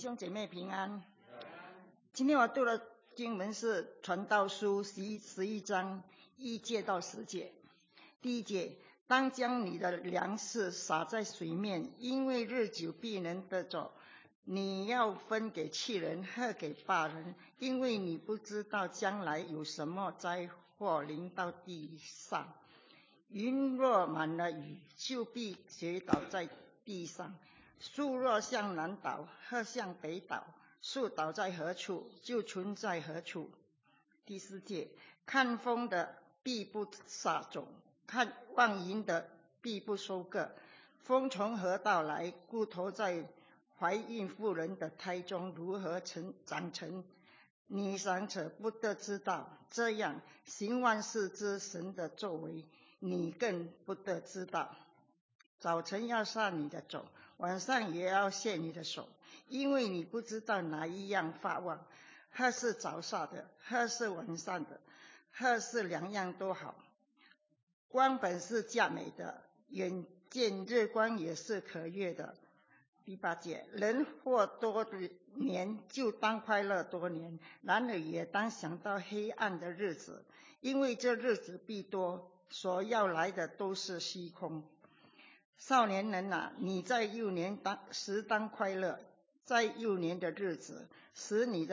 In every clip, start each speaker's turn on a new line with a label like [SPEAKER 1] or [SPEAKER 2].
[SPEAKER 1] 兄姐妹平安。今天我读的经文是传道书11章1节到10节。第1节，当将你的粮食撒在水面，因为日久必能得着。你要分给7人，和给8人，因为你不知道将来有什么灾祸临到地上。云若满了雨，就必斜倒在地上。树若向南倒，或向北倒，树倒在何处，就存在何处。第4节，看风的必不撒种，看望云的必不收割。风从何到来？骨头在怀孕妇人的胎中如何长成？你尚且不得知道，这样行万事之神的作为，你更不得知道。早晨要杀你的种，晚上也要卸你的手，因为你不知道哪一样发旺，或是早杀的，或是晚上的，或是2样都好。光本是佳美的，眼见日光也是可悦的。第8节，人活多年，就当快乐多年，然而也当想到黑暗的日子，因为这日子必多，所要来的都是虚空。少年人啊，你在幼年时当快乐，在幼年的日子，使你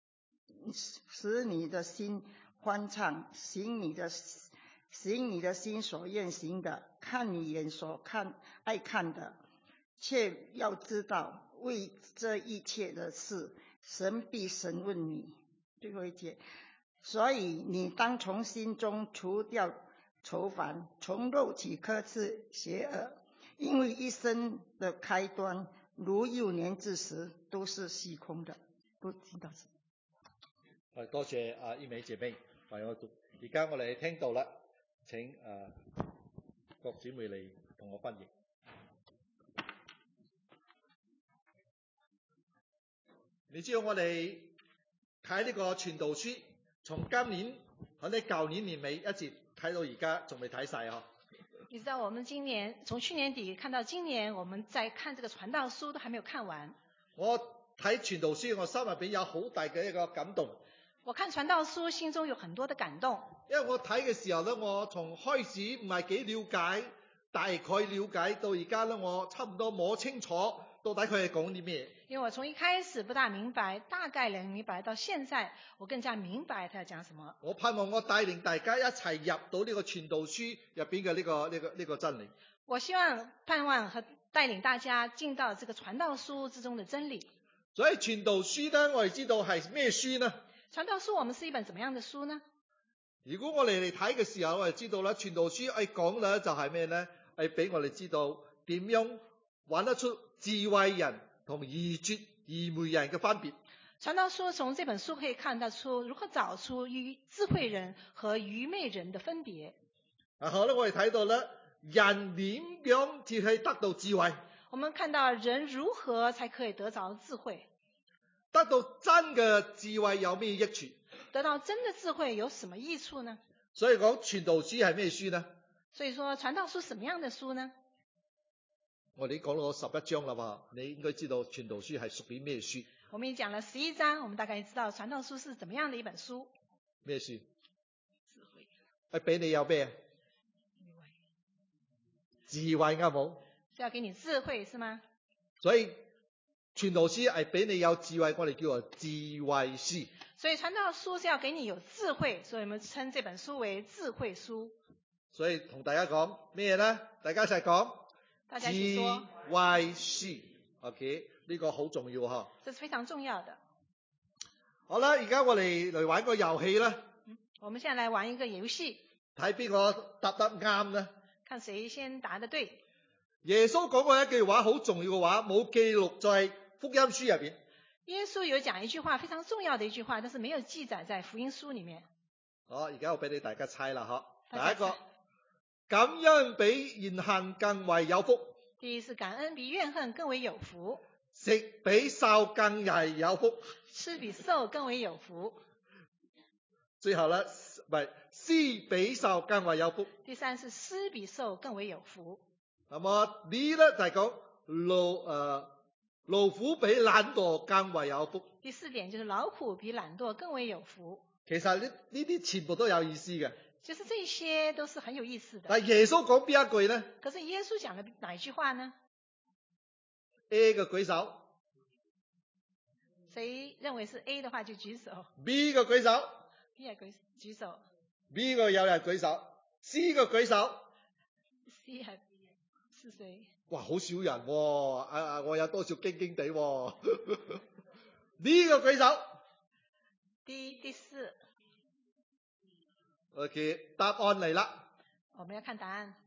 [SPEAKER 1] 的心欢畅，行你的心所愿行的，看你眼所爱看的，却要知道，为这一切的事，神必审问你。最后1节，所以你当从心中除掉愁烦，从肉体克制邪恶，因为一生的开端，如幼年之時，都是虛空的。都聽到
[SPEAKER 2] 多謝伊美姐妹為我讀。而家我哋聽到啦，請郭姊妹嚟同我翻譯。你知道我哋睇呢個傳道書，從今年或者舊年年尾一直睇到而家，仲未睇晒嗬。
[SPEAKER 3] 你知道我們從去年底看到今年，我們在看這個傳道書都還沒有看完。
[SPEAKER 2] 我睇傳道書，我心入邊有好大嘅一個感動。
[SPEAKER 3] 我看傳道書，心中有很多的感動。
[SPEAKER 2] 因為我睇嘅時候咧，我從開始唔係幾了解，大概了解到而家咧，我差唔多摸清楚到底佢係講啲咩。
[SPEAKER 3] 因為我從一開始不大明白，大概能明白，到現在我更加明白他要講什麼。
[SPEAKER 2] 我盼望我帶領大家一齊入到呢個傳道書入邊嘅呢個真理。
[SPEAKER 3] 我盼望和帶領大家進到這個傳道書之中的真理。
[SPEAKER 2] 所以傳道書呢，我哋知道係咩書呢？
[SPEAKER 3] 傳道書我們是一本怎麼樣的書呢？
[SPEAKER 2] 如果我哋嚟睇嘅時候，我哋知道啦，傳道書講咧就係咩呢？俾我哋知道點樣揾得出智慧人同愚昧人嘅分別。
[SPEAKER 3] 傳道書從這本書可以看得出如何找出智慧人和愚昧人的分別。
[SPEAKER 2] 好啦，我哋睇到咧，人點樣至可以得到智慧？
[SPEAKER 3] 我們看到人如何才可以得着智慧？
[SPEAKER 2] 得到真嘅智慧有咩益處？
[SPEAKER 3] 得到真的智慧有什麼益處呢？
[SPEAKER 2] 所以講傳道書係咩書呢？
[SPEAKER 3] 所以說傳道書什麼樣的書呢？
[SPEAKER 2] 我哋講到11章啦嘛，你應該知道傳道書係屬於咩書？
[SPEAKER 3] 我們已講了11章，我們大概知道傳道書是怎麼樣的一本書。
[SPEAKER 2] 咩書？
[SPEAKER 3] 智慧。
[SPEAKER 2] 俾你有咩？智慧啱冇？
[SPEAKER 3] 是要給你智慧是嗎？
[SPEAKER 2] 所以傳道書係俾你有智慧，我哋叫做智慧書。
[SPEAKER 3] 所以傳道書是要給你有智慧，所以我們稱這本書為智慧書。
[SPEAKER 2] 所以同大家講咩呢？大家一齊講。
[SPEAKER 3] 大家一起說。
[SPEAKER 2] 智慧書 ，OK， 呢個好重要嗬。
[SPEAKER 3] 這是非常重要的。
[SPEAKER 2] 好啦，而家我哋嚟玩個遊戲啦。
[SPEAKER 3] 我們現在來玩一個遊戲。
[SPEAKER 2] 睇邊個答得啱呢？
[SPEAKER 3] 看誰先答得對。
[SPEAKER 2] 耶穌講過一句話好重要嘅話，冇記錄在福音書入邊。
[SPEAKER 3] 耶穌有講一句話，非常重要的一句話，但是沒有記載在福音書裡面。
[SPEAKER 2] 好，而家我俾你大家猜啦，第一個，感恩比怨恨更為有福。
[SPEAKER 3] 第一是感恩比怨恨更為有福。
[SPEAKER 2] 食比受更為有福。
[SPEAKER 3] 吃比受更為有福。
[SPEAKER 2] 最後呢，施比受更為有福。
[SPEAKER 3] 第三是施比受更為有福。
[SPEAKER 2] 那麼呢就係講勞苦比懶惰更為有福。
[SPEAKER 3] 第4點就是勞苦比懶惰更為有福。
[SPEAKER 2] 其實呢啲全部都有意思嘅。
[SPEAKER 3] 其實這些都是很有意思的。
[SPEAKER 2] 但係耶穌講邊一句呢？
[SPEAKER 3] 可是耶穌講的哪一句話呢？
[SPEAKER 2] A 嘅舉手。
[SPEAKER 3] 誰認為是 A 的話就舉手。
[SPEAKER 2] B 嘅舉手。
[SPEAKER 3] B 也舉手。
[SPEAKER 2] B 嘅有人舉手。C 嘅舉手。
[SPEAKER 3] C 還是誰？
[SPEAKER 2] 哇，好少人喎、我有多少驚驚地喎。D 嘅舉手。
[SPEAKER 3] 第4。
[SPEAKER 2] OK， 答案嚟啦。
[SPEAKER 3] 我們要看答案。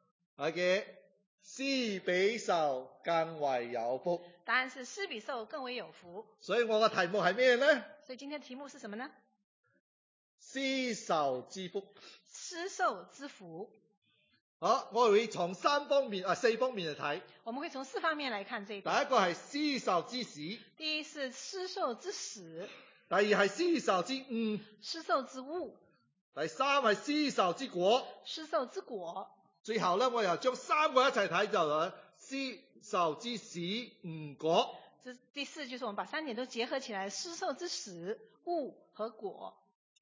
[SPEAKER 2] OK， 施比受更為有福。
[SPEAKER 3] 答案是施比受更為有福。
[SPEAKER 2] 所以我嘅題目係咩呢？
[SPEAKER 3] 所以今天的題目是什麼呢？
[SPEAKER 2] 施受之福。
[SPEAKER 3] 施受之福。
[SPEAKER 2] 好，我會從4方面嚟睇。
[SPEAKER 3] 我們會從4方面來看這一
[SPEAKER 2] 第
[SPEAKER 3] 點。
[SPEAKER 2] 一個係施受之始。
[SPEAKER 3] 第一是施受之始。
[SPEAKER 2] 第二係施受之誤。
[SPEAKER 3] 施受之誤。
[SPEAKER 2] 第3係施受之果。
[SPEAKER 3] 施受之果。
[SPEAKER 2] 最後咧，我又將3個一齊睇就係施受之始誤果。
[SPEAKER 3] 這第4就是我們把3點都結合起來，施受之始、誤和果。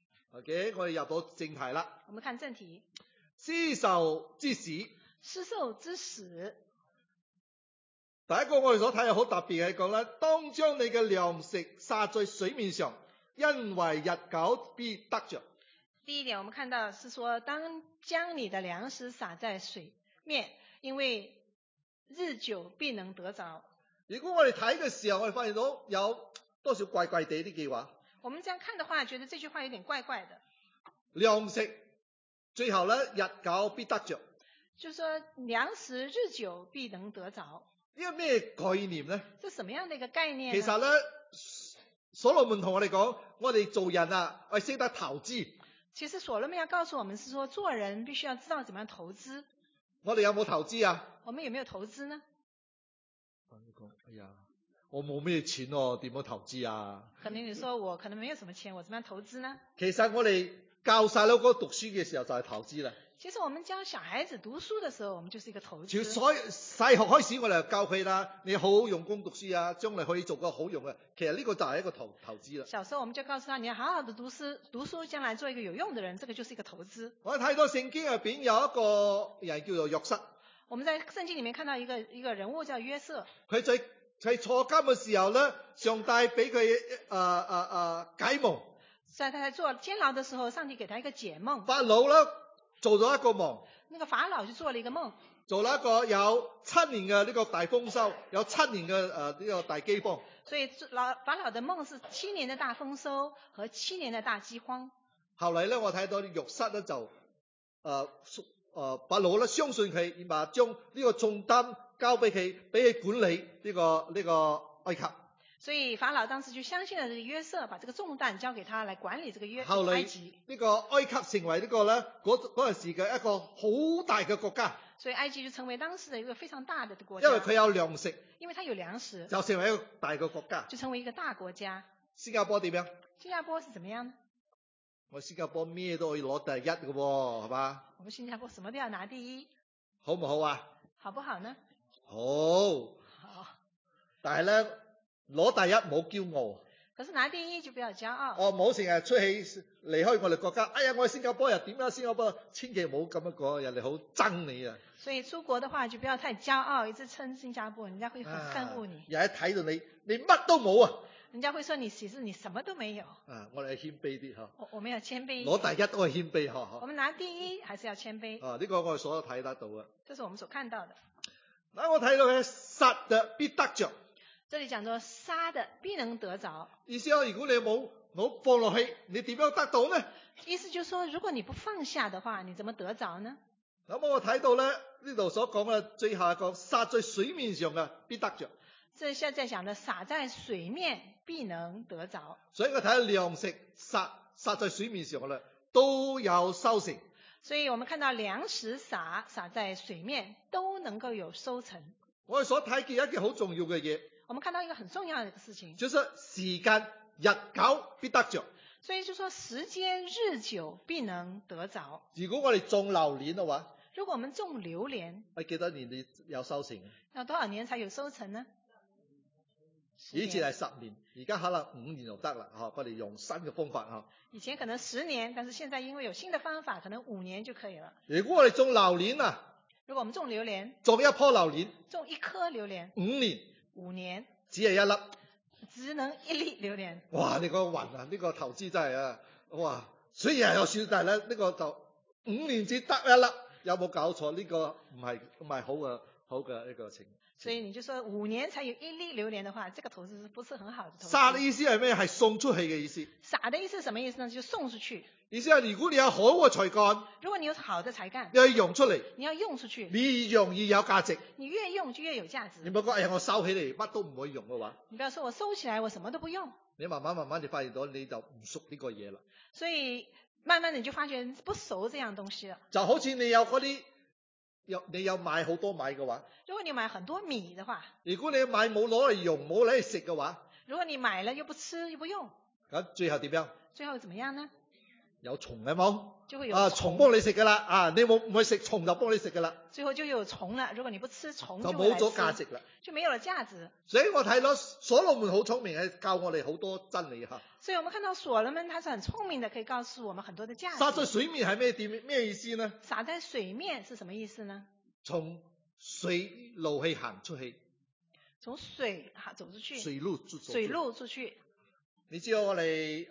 [SPEAKER 2] OK， 我哋入到正題啦。
[SPEAKER 3] 我們看正題。
[SPEAKER 2] 施受之始。
[SPEAKER 3] 施受之始。
[SPEAKER 2] 第一個我哋所睇嘅好特別係講咧，當將你嘅糧食撒在水面上，因為日久必得着。
[SPEAKER 3] 第一點，我們看到是說，當將你的糧食撒在水面，因為日久必能得着。
[SPEAKER 2] 如果我哋睇嘅時候，我哋發現到有多少怪怪地呢句話。
[SPEAKER 3] 我們這樣看的話，覺得這句話有點怪怪的。
[SPEAKER 2] 糧食最後咧，日久必得着。
[SPEAKER 3] 就是說糧食日久必能得着。
[SPEAKER 2] 呢個咩概念呢？
[SPEAKER 3] 這什麼樣的一個概念呢？
[SPEAKER 2] 其實咧，所羅門同我哋講，我哋做人啊，要識得投資。
[SPEAKER 3] 其實所羅門要告訴我們是說，做人必須要知道怎麼樣投資。
[SPEAKER 2] 我哋有冇投資啊？
[SPEAKER 3] 我們有沒有投資呢？
[SPEAKER 2] 哎呀，我冇咩錢哦，點樣投資啊？
[SPEAKER 3] 可能你說我可能沒有什麼錢，我怎麼樣投資呢？
[SPEAKER 2] 其實我哋教細佬哥讀書嘅時候就係投資啦。
[SPEAKER 3] 其實我們教小孩子讀書的時候，我們就是一個投資。
[SPEAKER 2] 從細學開始，我哋就教佢啦，你好好用功讀書啊，將來可以做個好用嘅。其實呢個就係一個投資啦。
[SPEAKER 3] 小時候我們就告訴他，你要好好的讀書，將來做一個有用的人，這個就是一個投資。
[SPEAKER 2] 我睇到聖經入邊有一個人叫做約瑟。
[SPEAKER 3] 我們在聖經裡面看到一個人物叫約瑟。
[SPEAKER 2] 佢在坐監嘅時候咧，上帝俾佢解夢。
[SPEAKER 3] 在他在做監牢的時候，上帝給他一個解夢。
[SPEAKER 2] 法老咧做咗一個夢。
[SPEAKER 3] 那個法老就做了一個夢。做
[SPEAKER 2] 了一個有7年嘅呢個大豐收，有7年嘅呢個大饑荒。
[SPEAKER 3] 所以法老的夢是7年的大豐收和7年的大饑荒。
[SPEAKER 2] 後嚟咧，我睇到約瑟咧就法老咧相信佢，然後將呢個重擔交俾佢，俾佢管理呢個埃及。
[SPEAKER 3] 所以法老當時就相信了這個約瑟，把這個重擔交給他來管理這個埃及。
[SPEAKER 2] 呢個埃及成為呢個咧嗰陣時嘅一個好大嘅國家。
[SPEAKER 3] 所以埃及就成為當時的一個非常大的國家。
[SPEAKER 2] 因為佢有糧食。
[SPEAKER 3] 因為它有糧食。
[SPEAKER 2] 就成為一個大嘅國家。
[SPEAKER 3] 就成為一個大國家。
[SPEAKER 2] 新加坡點樣？
[SPEAKER 3] 新加坡是怎麼樣呢？
[SPEAKER 2] 我新加坡咩都可以攞第一嘅喎，係嘛？
[SPEAKER 3] 我們新加坡什麼都要拿第一。
[SPEAKER 2] 好唔好啊？
[SPEAKER 3] 好不好呢？
[SPEAKER 2] 好。
[SPEAKER 3] 好。
[SPEAKER 2] 但係咧，攞第一唔好驕傲。
[SPEAKER 3] 可是拿第一就不要驕傲。
[SPEAKER 2] 唔好成日出去離開我哋國家。哎呀，我係新加坡人點啊？新加坡千祈唔好咁樣講，人哋好憎你啊。
[SPEAKER 3] 所以出國的話就不要太驕傲，一直稱新加坡，人家會很恨惡你。
[SPEAKER 2] 人一睇到你乜都冇啊。
[SPEAKER 3] 人家會說你其實你什麼都沒有。
[SPEAKER 2] 我哋謙卑啲嗬。
[SPEAKER 3] 我們要謙卑。
[SPEAKER 2] 攞第一都係謙卑嗬。
[SPEAKER 3] 我們拿第一還是要謙卑。
[SPEAKER 2] 呢個我哋所睇得到啊。
[SPEAKER 3] 這是我們所看到的。
[SPEAKER 2] 嗱，我睇到嘅撒的必得着。
[SPEAKER 3] 這裡講到撒的必能得着。
[SPEAKER 2] 意思如果你冇放落去，你點樣得到呢？
[SPEAKER 3] 意思就是說，如果你不放下的話，你怎麼得着呢？
[SPEAKER 2] 咁我睇到咧呢度所講嘅最後一個撒在水面上嘅必得着。
[SPEAKER 3] 這現在講的撒在水面必能得着。
[SPEAKER 2] 所以我睇到糧食撒在水面上嘅咧都有收成。
[SPEAKER 3] 所以我們看到糧食撒在水面都能夠有收成。
[SPEAKER 2] 我哋所睇見一件好重要嘅嘢。
[SPEAKER 3] 我們看到一個很重要的事情，
[SPEAKER 2] 就是時間日久必得着。
[SPEAKER 3] 所以就說時間日久必能得着。
[SPEAKER 2] 如果我哋種榴蓮嘅話，
[SPEAKER 3] 如果我們種榴蓮，
[SPEAKER 2] 係幾多年你有收成？
[SPEAKER 3] 要多少年才有收成呢？
[SPEAKER 2] 以前係10年，而家可能5年就得啦。我哋用新嘅方法。
[SPEAKER 3] 以前可能10年，但是現在因為有新的方法，可能5年就可以了。
[SPEAKER 2] 如果我哋種榴蓮啊，
[SPEAKER 3] 如果我們種榴蓮，
[SPEAKER 2] 種一棵榴蓮，
[SPEAKER 3] 種一顆榴蓮
[SPEAKER 2] 5年
[SPEAKER 3] ，5年
[SPEAKER 2] 只係1粒，
[SPEAKER 3] 只能1粒榴蓮。
[SPEAKER 2] 哇！你個運啊，呢個投資真係啊，哇！雖然係有少，但係咧呢個就5年只得1粒，有冇搞錯？呢個唔係好嘅一個情況。
[SPEAKER 3] 所以你就說5年才有1粒榴蓮的話，這個投資是不是很好的投資？
[SPEAKER 2] 撒嘅意思係咩？係送出去嘅意思。
[SPEAKER 3] 撒的意思是什麼意思呢？就送出去。
[SPEAKER 2] 意思係如果你有好嘅才幹，
[SPEAKER 3] 如果你有好的才幹，
[SPEAKER 2] 你要用出嚟，
[SPEAKER 3] 你要用出去，
[SPEAKER 2] 你越用越有價值。
[SPEAKER 3] 你越用就越有價值。
[SPEAKER 2] 你唔好講，哎呀，我收起嚟乜都唔可以用嘅話，
[SPEAKER 3] 你不要說我收起來我什麼都不用，
[SPEAKER 2] 你慢慢就發現到你就唔熟呢個嘢啦。
[SPEAKER 3] 所以慢慢的你就發覺不熟這樣東西了。
[SPEAKER 2] 就好似你有嗰啲你有買好多米嘅話，
[SPEAKER 3] 如果你買很多米的話，
[SPEAKER 2] 如果你買冇攞嚟用冇攞嚟食嘅話，
[SPEAKER 3] 如果你買了又不吃又不用，
[SPEAKER 2] 咁最後點樣？
[SPEAKER 3] 最後怎麼樣呢？
[SPEAKER 2] 有蟲係冇？
[SPEAKER 3] 就會有蟲。
[SPEAKER 2] 蟲幫你食噶啦，你唔去食蟲就幫你食噶啦。
[SPEAKER 3] 最後就有蟲了，如果你不吃蟲
[SPEAKER 2] 就冇咗價值啦，
[SPEAKER 3] 就沒有了價值。
[SPEAKER 2] 所以我睇到所羅門好聰明，係教我哋好多真理吓。
[SPEAKER 3] 所以我們看到所羅門他是很聰明的，可以告訴我們很多的價值。
[SPEAKER 2] 撒在水面係咩意思呢？
[SPEAKER 3] 撒在水面是什麼意思呢？
[SPEAKER 2] 從水路去行出去，
[SPEAKER 3] 從水走出去，
[SPEAKER 2] 水路出去。你知道我哋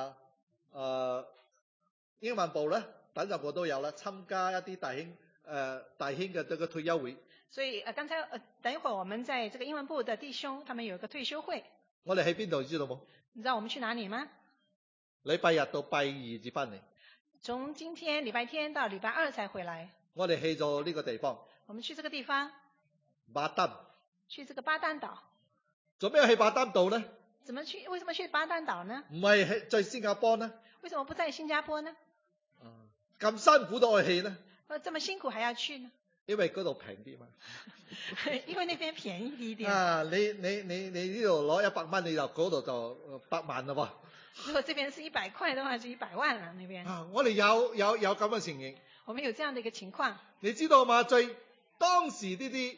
[SPEAKER 2] 英文部咧，等陣我都有啦，參加一啲大兄嘅這個退休會。
[SPEAKER 3] 所以剛才等一會兒我們在這個英文部的弟兄，他們有一個退休會。
[SPEAKER 2] 我哋喺邊度知道冇？
[SPEAKER 3] 你知道我們去哪裡嗎？
[SPEAKER 2] 禮拜日到拜二至翻嚟。
[SPEAKER 3] 從今天禮拜天到禮拜二才回來。
[SPEAKER 2] 我哋去咗呢個地方。
[SPEAKER 3] 我們去這個地方。
[SPEAKER 2] 巴丹。
[SPEAKER 3] 去這個巴丹島。
[SPEAKER 2] 做咩去巴丹島呢？
[SPEAKER 3] 為什麼去巴丹島呢？
[SPEAKER 2] 唔係在新加坡呢？
[SPEAKER 3] 為什麼不在新加坡呢？
[SPEAKER 2] 咁辛苦都去呢？
[SPEAKER 3] 這麼辛苦還要去呢？
[SPEAKER 2] 因為嗰度平啲嘛。
[SPEAKER 3] 因為那邊便宜一點。
[SPEAKER 2] 你呢度攞100蚊，你就嗰度就100萬啦喎。
[SPEAKER 3] 如果這邊是100塊的話，就100萬啦，那邊。
[SPEAKER 2] 我哋有咁嘅情形。
[SPEAKER 3] 我們有這樣的一個情況。
[SPEAKER 2] 你知道嘛？在當時呢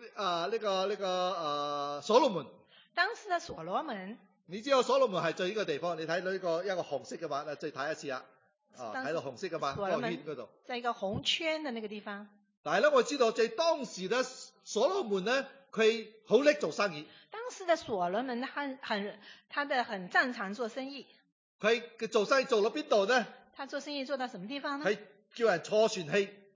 [SPEAKER 2] 個所羅門。
[SPEAKER 3] 當時的所羅門。
[SPEAKER 2] 你知道所羅門係在呢個地方，你睇到呢個一個紅色嘅嘛，再睇一次啊。睇到紅色嘅嘛，個圈嗰度。在一個紅圈的那個地方。但係咧，我知道在當時咧，所羅門咧，佢好叻做生意。當時的所羅門很擅長做生意。佢做生意做到邊度呢？他做生意做到什麼地方呢？佢叫人坐船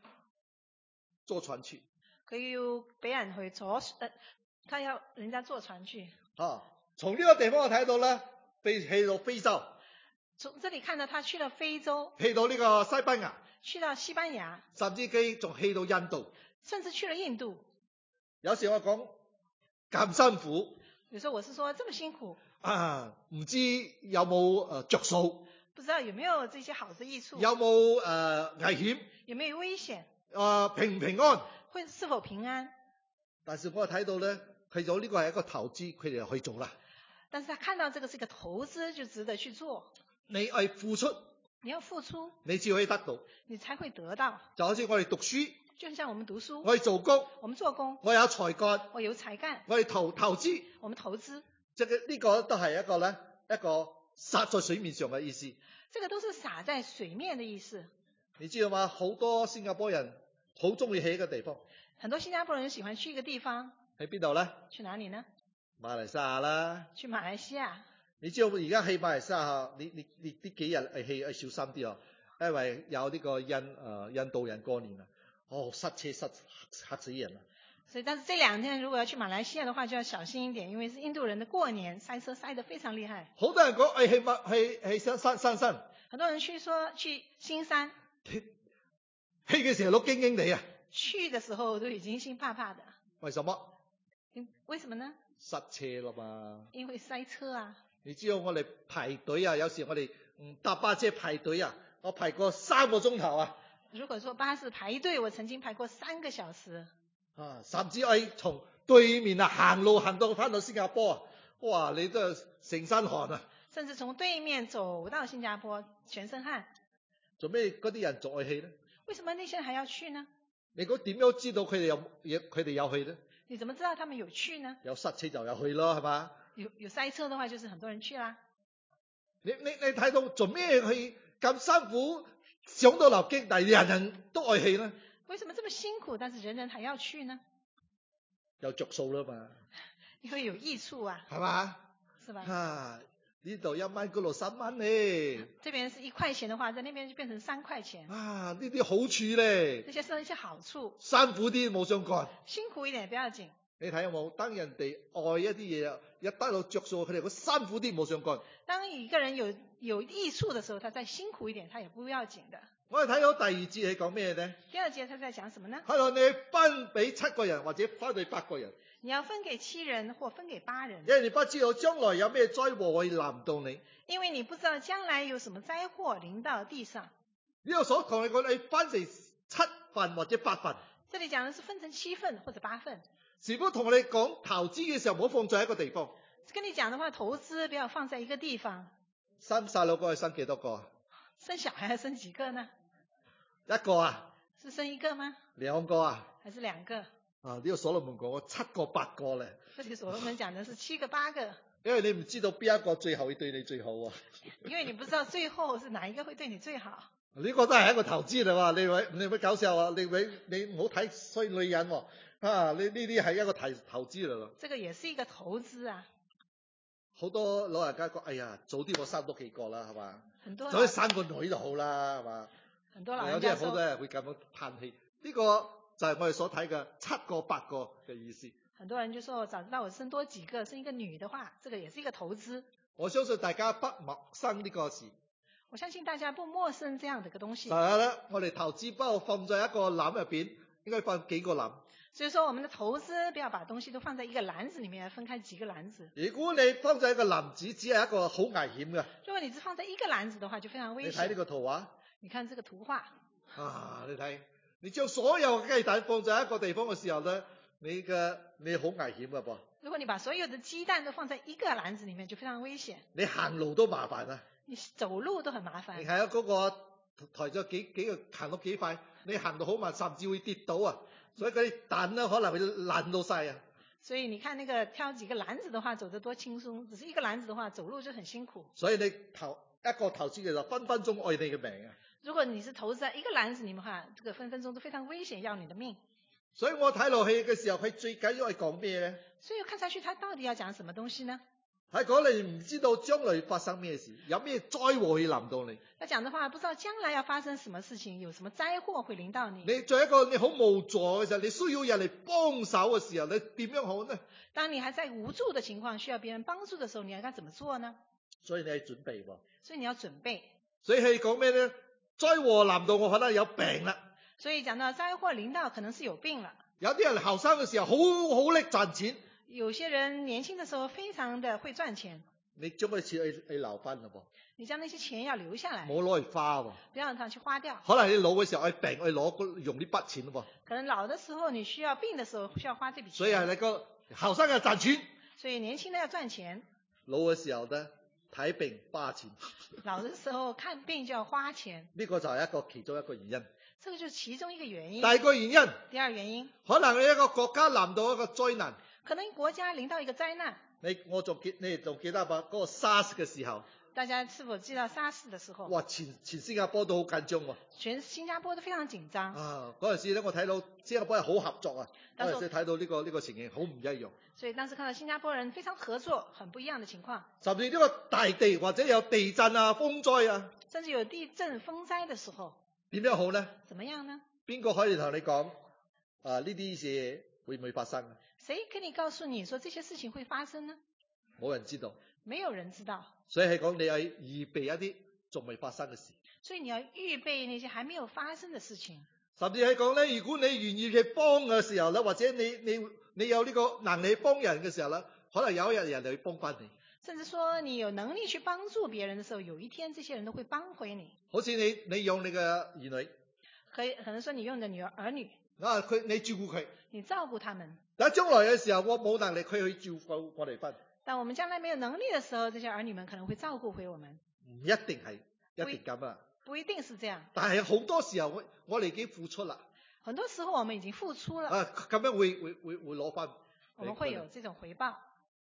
[SPEAKER 2] 去。佢要俾人去坐，他要人家坐船去。從呢個地方我睇到咧，去到非洲。從這裡看到他去了非洲，去到呢個西班牙，去到西班牙，甚至佢仲去到印度，甚至去了印度。有時我講咁辛苦，有時候我是說這麼辛苦唔知有冇着數，不知道有沒有這些好的益處，有冇危險，有沒有危險，平唔平安，會是否平安？但是我睇到咧，佢咗呢個係一個投資，佢哋就去做啦。但是他看到這個是一個投資，就值得去做。你係付出，你要付出，你才可以得到，你才會得到。就好似我哋讀書，就像我們讀書，我哋做工，我們做工，我有才幹，我有才幹，我哋投資，我們投資，呢個都係一個撒在水面上嘅意思。這個都是撒在水面的意思。你知道嗎？好多新加坡人好中意去一個地方，很多新加坡人喜歡去一個地方。喺邊度呢？去哪裡呢？馬來西亞啦。去馬來西亞。你知道而家去馬來西亞，你呢幾日去要小心啲，因為有呢個印度人過年塞車嚇死人啦。所以，但是這2天如果要去馬來西亞的話，就要小心一點，因為是印度人的過年，塞車塞得非常厲害。好多人講去新山，很多人去新山，去嘅時候都驚驚地啊。去的時候都已經心怕怕的。為什麼？為什麼呢？塞車啦嘛。因為塞車啊。你知道我哋排隊啊，有時我哋搭巴士排隊啊，我排過3個鐘頭啊。如果說巴士排隊，我曾經排過3個小時。甚至從對面行路行到返到新加坡啊，哇！你都成身汗啊。甚至從對面走到新加坡，全身汗。做咩嗰啲人再去呢？為什麼那些人還要去呢？你點樣知道佢哋有去呢？你怎麼知道他們有去呢？有塞車就有去咯，係嘛？
[SPEAKER 3] 有塞車的話，就是很多人去啦。
[SPEAKER 2] 你睇到做咩去咁辛苦上到流經，但係人人都愛去呢？
[SPEAKER 3] 為什麼這麼辛苦，但是人人還要去呢？
[SPEAKER 2] 有着數啦嘛，
[SPEAKER 3] 因為有益處啊，
[SPEAKER 2] 係嘛？
[SPEAKER 3] 是吧？
[SPEAKER 2] 啊，呢度1蚊，嗰度3蚊咧。
[SPEAKER 3] 這邊是1塊錢的話，在那邊就變成3塊錢。
[SPEAKER 2] 啊，呢啲好處咧，
[SPEAKER 3] 這些是一些好處。
[SPEAKER 2] 辛苦啲冇相干。
[SPEAKER 3] 辛苦一點不要緊。
[SPEAKER 2] 你睇有冇？當人哋愛一啲嘢，一得到着數，佢哋個辛苦啲冇相干。
[SPEAKER 3] 當一個人有益處的時候，他再辛苦一點，他也不要緊的。
[SPEAKER 2] 我哋睇到第2節係講咩呢？
[SPEAKER 3] 第2節他在講什麼呢？
[SPEAKER 2] 係咯，你分俾7個人或者分俾8個人。
[SPEAKER 3] 你要分給7人或分給8人。
[SPEAKER 2] 因為你不知道將來有咩災禍會臨到你。
[SPEAKER 3] 因為你不知道將來有什麼災禍臨到地上。
[SPEAKER 2] 呢個所同你講，你分成7份或者8份。
[SPEAKER 3] 這裡講的是分成7份或者8份。
[SPEAKER 2] 是否同你講投資嘅時候唔好放在一個地方？
[SPEAKER 3] 跟你講的話，投資不要放在一個地方。
[SPEAKER 2] 生細佬哥係生幾多個啊？
[SPEAKER 3] 生小孩生幾個呢
[SPEAKER 2] ？1個啊？
[SPEAKER 3] 是生1個嗎
[SPEAKER 2] ？2個啊？
[SPEAKER 3] 還是2個？
[SPEAKER 2] 啊，呢個所羅門講7個8個咧。
[SPEAKER 3] 這裡所羅門講的是7個8個。
[SPEAKER 2] 因為你唔知道邊一個最後會對你最好啊。
[SPEAKER 3] 因為你不知道最後是哪一個會對你最好。
[SPEAKER 2] 呢個都係一個投資嚟喎，你咪搞笑啊！你唔好睇衰女人喎。啊！呢啲係一個投資嚟咯。
[SPEAKER 3] 這個也是一個投資啊。
[SPEAKER 2] 好多老人家講：哎呀，早啲我生多幾個啦，係嘛？
[SPEAKER 3] 早
[SPEAKER 2] 啲生個女就好啦，係嘛？
[SPEAKER 3] 很多老人家說。
[SPEAKER 2] 有啲人好多人會咁樣嘆氣。呢個就係我哋所睇嘅7個8個嘅意思。
[SPEAKER 3] 很多人就說：我早知道我生多幾個，生一個女的話，這個也是一個投資。
[SPEAKER 2] 我相信大家不陌生呢個事。
[SPEAKER 3] 我相信大家不陌生這樣的一個東西。
[SPEAKER 2] 係啦，我哋投資不過放在一個籃入邊，應該放幾個籃。
[SPEAKER 3] 所以說我們的投資不要把東西都放在一個籃子裡面，分開幾個籃子。
[SPEAKER 2] 如果你放在一個籃子，只係一個好危險嘅。
[SPEAKER 3] 如果你只放在一個籃子的話，就非常危險。
[SPEAKER 2] 你睇呢個圖畫。
[SPEAKER 3] 你看這個圖畫。
[SPEAKER 2] 啊，你睇，你將所有嘅雞蛋放在一個地方嘅時候咧，你好危險㗎噃。
[SPEAKER 3] 如果你把所有的雞蛋都放在一個籃子裡面，就非常危險。
[SPEAKER 2] 你行路都麻煩啊。
[SPEAKER 3] 你走路都很麻煩。
[SPEAKER 2] 你睇下嗰個抬咗幾個行到幾快，你行到好慢，甚至會跌倒啊！所以嗰啲蛋咧可能會爛到晒啊！
[SPEAKER 3] 所以你看那個挑幾個籃子的話，走得多輕鬆；只是一個籃子的話，走路就很辛苦。
[SPEAKER 2] 所以你一個投資嘅時候，分分鐘愛你嘅命啊！
[SPEAKER 3] 如果你是投資在一個籃子裡面的話，這個分分鐘都非常危險，要你的命。
[SPEAKER 2] 所以我睇落去嘅時候，佢最緊要係講咩咧？
[SPEAKER 3] 所以看上去，他到底要講什麼東西呢？
[SPEAKER 2] 係講你唔知道將來發生咩事，有咩災禍會臨到你。
[SPEAKER 3] 他講的話，不知道將來要發生什麼事情，有什麼災禍會臨到你。
[SPEAKER 2] 你做一個你好無助嘅時候，你需要人嚟幫手嘅時候，你點樣好呢？
[SPEAKER 3] 當你還在無助的情況，需要別人幫助的時候，你應該怎麼做呢？
[SPEAKER 2] 所以你係準備喎。
[SPEAKER 3] 所以你要準備。
[SPEAKER 2] 所以係講咩呢？災禍臨到我可能有病啦。
[SPEAKER 3] 所以講到災禍臨到，可能是有病了。
[SPEAKER 2] 有啲人後生嘅時候好叻賺錢。
[SPEAKER 3] 有些人年輕的時候非常的會賺錢。
[SPEAKER 2] 你將嗰啲錢去留翻嘞噃。
[SPEAKER 3] 你將那些錢要留下來。
[SPEAKER 2] 冇攞嚟花喎。
[SPEAKER 3] 不要讓它去花掉。
[SPEAKER 2] 可能你老嘅時候去病，去用呢筆錢嘞噃。
[SPEAKER 3] 可能老的時候你需要病的時候需要花這筆錢。
[SPEAKER 2] 所以係你個後生嘅賺錢。
[SPEAKER 3] 所以年輕的要賺錢。
[SPEAKER 2] 老嘅時候呢，睇病花錢。
[SPEAKER 3] 老的時候看病就要花錢。
[SPEAKER 2] 呢個就係其中一個原因。
[SPEAKER 3] 這個就是其中一個原因。
[SPEAKER 2] 第二個原因。
[SPEAKER 3] 第二原因。
[SPEAKER 2] 可能你一個國家臨到一個災難。
[SPEAKER 3] 可能國家臨到一個災難。你
[SPEAKER 2] 哋仲記得吧？嗰個 SARS 嘅時候。
[SPEAKER 3] 大家是否記得 SARS 的時候？
[SPEAKER 2] 哇！全新加坡都好緊張喎。
[SPEAKER 3] 全新加坡都非常緊張。
[SPEAKER 2] 啊！嗰陣時咧，我睇到新加坡係好合作啊。嗰陣時睇到呢個情形好唔一樣。
[SPEAKER 3] 所以當時看到新加坡人非常合作，很不一樣的情況。
[SPEAKER 2] 甚至呢個大地或者有地震啊、風災啊。
[SPEAKER 3] 甚至有地震、風災的時候。
[SPEAKER 2] 點樣好呢？
[SPEAKER 3] 怎麼樣呢？
[SPEAKER 2] 邊個可以同你講呢啲事會唔會發生？
[SPEAKER 3] 誰可以告訴你說這些事情會發生呢？
[SPEAKER 2] 冇人知道。
[SPEAKER 3] 沒有人知道。
[SPEAKER 2] 所以係講你係預備一啲仲未發生嘅事。
[SPEAKER 3] 所以你要預備那些還沒有發生的事情。
[SPEAKER 2] 甚至係講咧，如果你願意去幫嘅時候咧，或者你有呢個能力幫人嘅時候咧，可能有一日人哋會幫翻你。
[SPEAKER 3] 甚至說你有能力去幫助別人的時候，有一天這些人都會幫回你。
[SPEAKER 2] 好似你養你嘅兒女。
[SPEAKER 3] 可能說你用你的兒女。
[SPEAKER 2] 你照顧佢。
[SPEAKER 3] 你照顧他們。
[SPEAKER 2] 但係將來嘅時候，我冇能力佢去照顧我哋翻。
[SPEAKER 3] 但我們將來沒有能力的時候，這些兒女們可能會照顧回我們。
[SPEAKER 2] 唔一定係一定咁啊。
[SPEAKER 3] 不一定是這樣。
[SPEAKER 2] 但係好多時候我哋已經付出啦。
[SPEAKER 3] 很多時候我們已經付出了。
[SPEAKER 2] 咁樣會攞翻。
[SPEAKER 3] 我們會有這種回報。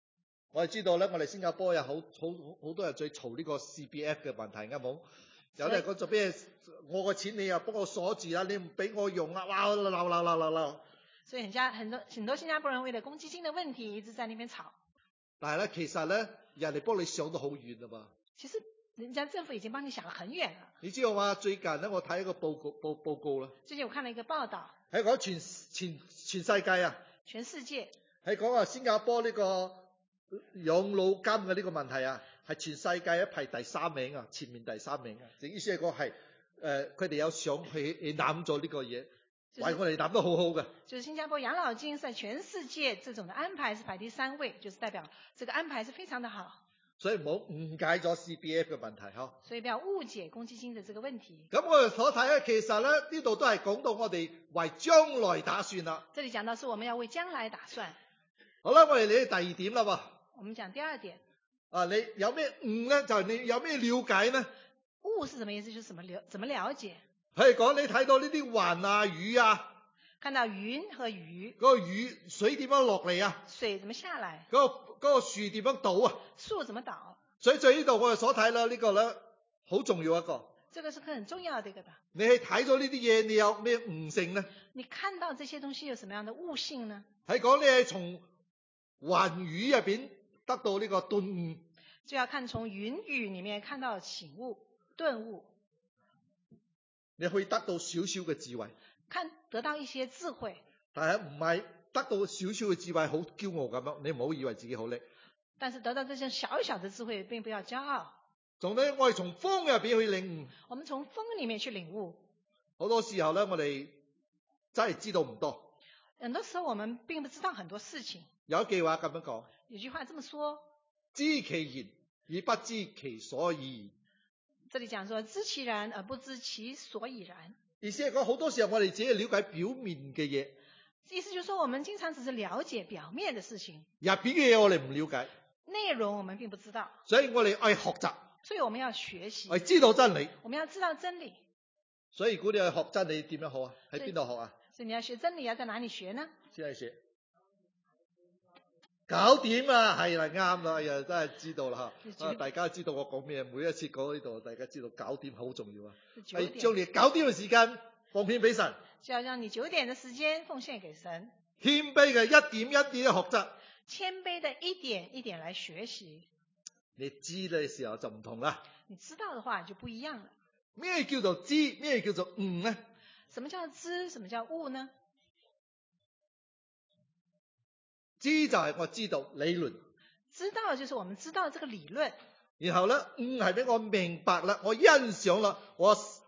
[SPEAKER 2] 我哋知道咧，我哋新加坡有好多人最嘈呢個 CPF 嘅問題，啱冇？有啲人講做咩？我個錢你又幫我鎖住啦，你唔俾我用啊！哇，鬧。
[SPEAKER 3] 所以很多新加坡人為了公積金的問題一直在那邊吵。
[SPEAKER 2] 但係咧，其實咧，人哋幫你想到好遠啦嘛。
[SPEAKER 3] 其實人家政府已經幫你想得很遠了。
[SPEAKER 2] 你知道嘛？最近咧，我睇一個報告啦。
[SPEAKER 3] 最近我看了一個報道。
[SPEAKER 2] 係講全世界啊。
[SPEAKER 3] 全世界。係
[SPEAKER 2] 講新加坡呢個養老金嘅呢個問題啊，係全世界一排第3名啊，前面第3名啊。意思係講係佢哋有想去諗咗呢個嘢。為我哋諗得好好嘅，
[SPEAKER 3] 就是新加坡養老金在全世界這種的安排是排第3位，就是代表這個安排是非常的好。
[SPEAKER 2] 所以唔好誤解咗 CPF 嘅問題嗬。
[SPEAKER 3] 所以不要誤解公積金的這個問題。
[SPEAKER 2] 咁我哋所睇咧，其實咧呢度都係講到我哋為將來打算啦。
[SPEAKER 3] 這裡講到是我們要為將來打算。
[SPEAKER 2] 好啦，我哋嚟到第2點啦喎。
[SPEAKER 3] 我們講第2點。
[SPEAKER 2] 你有咩誤咧？就係你有咩了解呢？
[SPEAKER 3] 誤是什麼意思？就是怎麼了解？
[SPEAKER 2] 譬如講你睇到呢啲雲啊、雨啊，
[SPEAKER 3] 看到雲和雨，
[SPEAKER 2] 嗰個雨水點樣落嚟啊？
[SPEAKER 3] 水怎麼下來？
[SPEAKER 2] 嗰個樹點樣倒啊？
[SPEAKER 3] 樹怎麼倒？
[SPEAKER 2] 所以在呢度我哋所睇啦，呢個咧好重要一個。
[SPEAKER 3] 這個是很重要的一個的。
[SPEAKER 2] 你去睇咗呢啲嘢，你有咩悟性呢？
[SPEAKER 3] 你看到這些東西有什麼樣的悟性呢？
[SPEAKER 2] 係講你係從雲雨入邊得到呢個頓悟，
[SPEAKER 3] 就要看從雲雨裡面看到醒悟、頓悟。
[SPEAKER 2] 你可以得到少少嘅智慧，
[SPEAKER 3] 得到一些智慧，
[SPEAKER 2] 但係唔係得到少少嘅智慧好驕傲咁樣，你唔好以為自己好叻。
[SPEAKER 3] 但是得到這些小小的智慧，並不要驕傲。
[SPEAKER 2] 仲咧，我哋從風入邊去領悟。
[SPEAKER 3] 我們從風裡面去領悟。
[SPEAKER 2] 好多時候咧，我哋真係知道唔多。
[SPEAKER 3] 很多時候我們並不知道很多事情。
[SPEAKER 2] 有一句話咁樣講。
[SPEAKER 3] 有句話這麼說：
[SPEAKER 2] 知其然而不知其所以。
[SPEAKER 3] 這裡講說知其然而不知其所以然。
[SPEAKER 2] 意思係講好多時候我哋自己了解表面嘅嘢。
[SPEAKER 3] 意思就是說我們經常只是了解表面的事情。
[SPEAKER 2] 入邊嘅嘢我哋唔了解。
[SPEAKER 3] 內容我們並不知道。
[SPEAKER 2] 所以我哋愛學習。
[SPEAKER 3] 所以我們要學習。
[SPEAKER 2] 我知道真理。
[SPEAKER 3] 我們要知道真理。
[SPEAKER 2] 所以如果你去學真理點樣學啊？喺邊度學啊？
[SPEAKER 3] 所以你要學真理要在哪裡學呢？
[SPEAKER 2] 先去學。9點啊，係啦，啱啦，又真係知道啦嚇。大家知道我講咩？每一次講呢度，大家知道9點好重要啊。係將你9點嘅時間奉獻俾神。
[SPEAKER 3] 就要讓你9點嘅時間奉獻給神。
[SPEAKER 2] 謙卑嘅一點一點嘅學習。
[SPEAKER 3] 謙卑的一點一點來學習。
[SPEAKER 2] 你知嘅時候就唔同啦。
[SPEAKER 3] 你知道嘅話就不一樣了。
[SPEAKER 2] 咩叫做知？咩叫做悟呢？
[SPEAKER 3] 什麼叫知？什麼叫悟呢？
[SPEAKER 2] 知就係我知道理論。
[SPEAKER 3] 知道就是我們知道這個理論。
[SPEAKER 2] 然後咧，悟係俾我明白啦，我欣賞啦，我實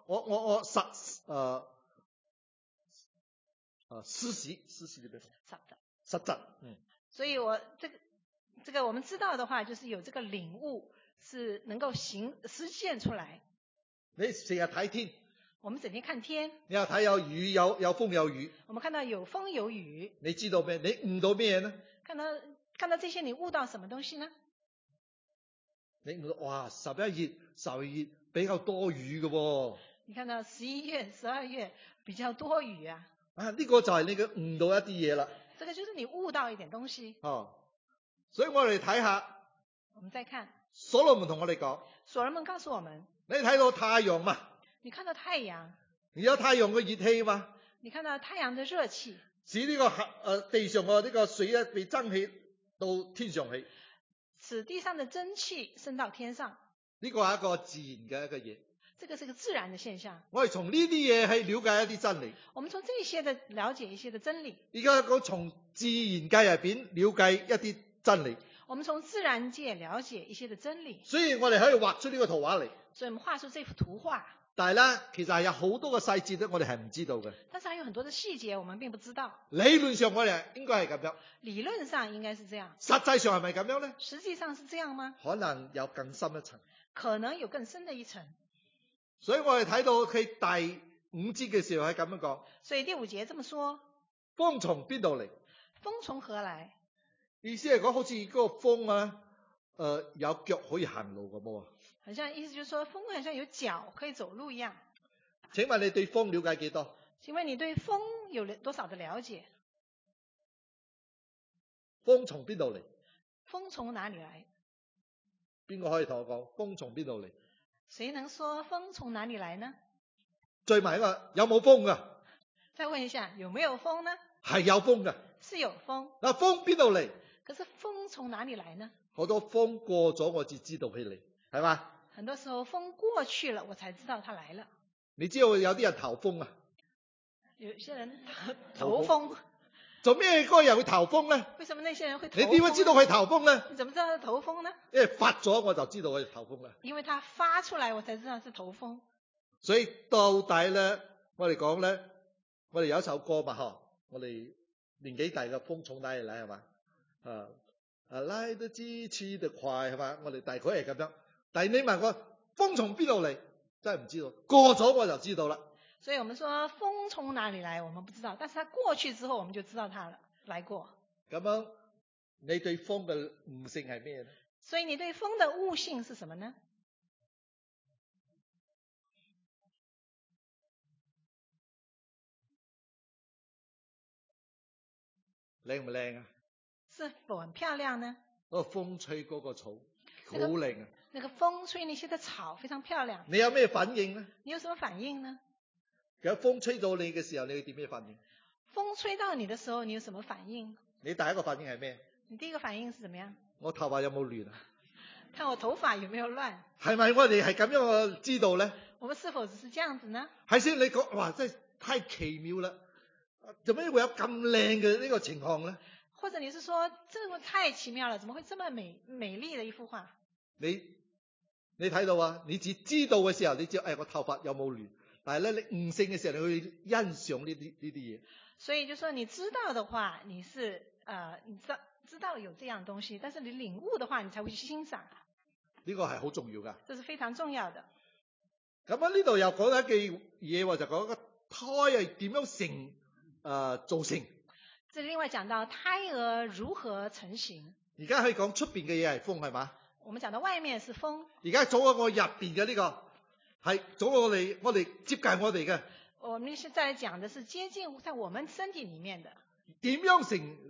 [SPEAKER 2] 實點實質。
[SPEAKER 3] 所以我這個我們知道的話，就是有這個領悟，是能夠實現出來。
[SPEAKER 2] 你成日睇天，
[SPEAKER 3] 我們整天看天，
[SPEAKER 2] 你又睇有雨有風有雨，
[SPEAKER 3] 我們看到有風有雨，
[SPEAKER 2] 你知道咩？你悟到咩呢？
[SPEAKER 3] 看到這些，你悟到什麼東西呢？
[SPEAKER 2] 你悟到哇，11月、12月比較多雨嘅喎。
[SPEAKER 3] 你看到11月、12月比較多雨啊？
[SPEAKER 2] 啊，呢個就係你嘅悟到一啲嘢啦。
[SPEAKER 3] 這個就是你悟到一點東西。
[SPEAKER 2] 哦，所以我哋睇下。
[SPEAKER 3] 我們再看。
[SPEAKER 2] 所羅門同我哋講。
[SPEAKER 3] 所羅門告訴我們。
[SPEAKER 2] 你睇到太陽嘛？
[SPEAKER 3] 你看到太陽。
[SPEAKER 2] 你有太陽嘅熱氣嘛？
[SPEAKER 3] 你看到太陽的熱氣。使
[SPEAKER 2] 呢個地上嘅呢個水啊，被蒸起到天上去。
[SPEAKER 3] 使地上的蒸汽升到天上。
[SPEAKER 2] 呢個係一個自然嘅一個嘢。
[SPEAKER 3] 這個是個自然的現象。
[SPEAKER 2] 我哋從呢啲嘢去了解一啲真理。
[SPEAKER 3] 我們從這些的了解一些的真理。
[SPEAKER 2] 而家講從自然界入邊了解一啲真理。
[SPEAKER 3] 我們從自然界了解一些的真理。
[SPEAKER 2] 所以我哋可以畫出呢個圖畫嚟。
[SPEAKER 3] 所以我們畫出這幅圖畫。
[SPEAKER 2] 但係咧，其實係有好多嘅細節咧，我哋係唔知道嘅。
[SPEAKER 3] 但是還有很多的細節，我們並不知道。
[SPEAKER 2] 理論上我哋應該係咁樣。
[SPEAKER 3] 理論上應該是這樣。
[SPEAKER 2] 實際上係咪咁樣咧？
[SPEAKER 3] 實際上是這樣嗎？
[SPEAKER 2] 可能有更深一層。
[SPEAKER 3] 可能有更深的一層。
[SPEAKER 2] 所以我哋睇到佢第5節嘅時候係咁樣講。
[SPEAKER 3] 所以第5節這麼說。
[SPEAKER 2] 風從邊度嚟？
[SPEAKER 3] 風從何來？
[SPEAKER 2] 意思係講好似嗰個風啊，有腳可以行路咁喎。
[SPEAKER 3] 好像意思就是說，風好像有腳可以走路一樣。
[SPEAKER 2] 請問你對風了解幾多？
[SPEAKER 3] 請問你對風有多少的了解？
[SPEAKER 2] 風從邊度嚟？
[SPEAKER 3] 風從哪裡來？
[SPEAKER 2] 邊個可以同我講風從邊度嚟？
[SPEAKER 3] 誰能說風從哪裡來呢？
[SPEAKER 2] 再問一個，有冇風㗎？
[SPEAKER 3] 再問一下，有沒有風呢？
[SPEAKER 2] 係有風㗎。
[SPEAKER 3] 是有風。
[SPEAKER 2] 嗱，風邊度嚟？
[SPEAKER 3] 可是風從哪裡來呢？
[SPEAKER 2] 好多風過咗我至知道佢嚟，係嘛？
[SPEAKER 3] 很多時候風過去了，我才知道它來了。
[SPEAKER 2] 你知道有啲人投風啊？
[SPEAKER 3] 有些人投風。
[SPEAKER 2] 做咩嗰個人會投風咧？
[SPEAKER 3] 為什麼那些人會投風？
[SPEAKER 2] 你點樣知道佢投風咧？
[SPEAKER 3] 你怎麼知道他投風呢？
[SPEAKER 2] 因為發咗我就知道佢投風啦。
[SPEAKER 3] 因為他發出來，我才知道是投風。
[SPEAKER 2] 所以到底咧，我哋講咧，我哋有一首歌嘛，嗬，我哋年紀大嘅風從哪裡來係嘛？來得急去得快係嘛？我哋大概係咁樣。但係你問我風從邊度嚟，真係唔知道。過咗我就知道啦。
[SPEAKER 3] 所以我們說風從哪裡來，我們不知道，但是它過去之後，我們就知道它了，來過。
[SPEAKER 2] 咁樣你對風嘅悟性係咩呢？
[SPEAKER 3] 所以你對風的悟性是什麼呢？
[SPEAKER 2] 靚唔靚啊？
[SPEAKER 3] 是否很漂亮呢？
[SPEAKER 2] 嗰個風吹嗰個草好靚啊！
[SPEAKER 3] 那個風吹那些的草非常漂亮。
[SPEAKER 2] 你有咩反應呢？
[SPEAKER 3] 你有什麼反應呢？
[SPEAKER 2] 有風吹到你嘅時候，你會點咩反應？
[SPEAKER 3] 風吹到你的時候，你有什麼反應？
[SPEAKER 2] 你第一個反應係咩？
[SPEAKER 3] 你第一個反應是怎麼樣？
[SPEAKER 2] 我頭髮有冇亂啊？
[SPEAKER 3] 看我頭髮有沒有亂？
[SPEAKER 2] 係咪我哋係咁樣知道咧？
[SPEAKER 3] 我們是否只是這樣子呢？
[SPEAKER 2] 係先你講，哇，真係太奇妙啦！做咩會有咁靚嘅呢個情況咧？
[SPEAKER 3] 或者你是說，這個太奇妙了，怎麼會這麼美麗的一幅畫？
[SPEAKER 2] 你睇到啊？你只知道嘅時候，你知道我頭髮有冇亂？但係咧，你悟性嘅時候，你去欣賞呢啲嘢。
[SPEAKER 3] 所以就說你知道的話，你是你知道有這樣東西，但是你領悟的話，你才會去欣賞。
[SPEAKER 2] 呢個係好重要㗎。
[SPEAKER 3] 這是非常重要的。
[SPEAKER 2] 咁啊，呢度又講一句嘢喎，就講個胎係點樣造成。
[SPEAKER 3] 這另外講到胎兒如何成型。
[SPEAKER 2] 而家可以講出邊嘅嘢係風係嘛？
[SPEAKER 3] 我們講到外面是風。
[SPEAKER 2] 而家做我入邊嘅呢個係做我哋接近我哋嘅。
[SPEAKER 3] 我們現在講的是接近在我們身體裡面的。
[SPEAKER 2] 點樣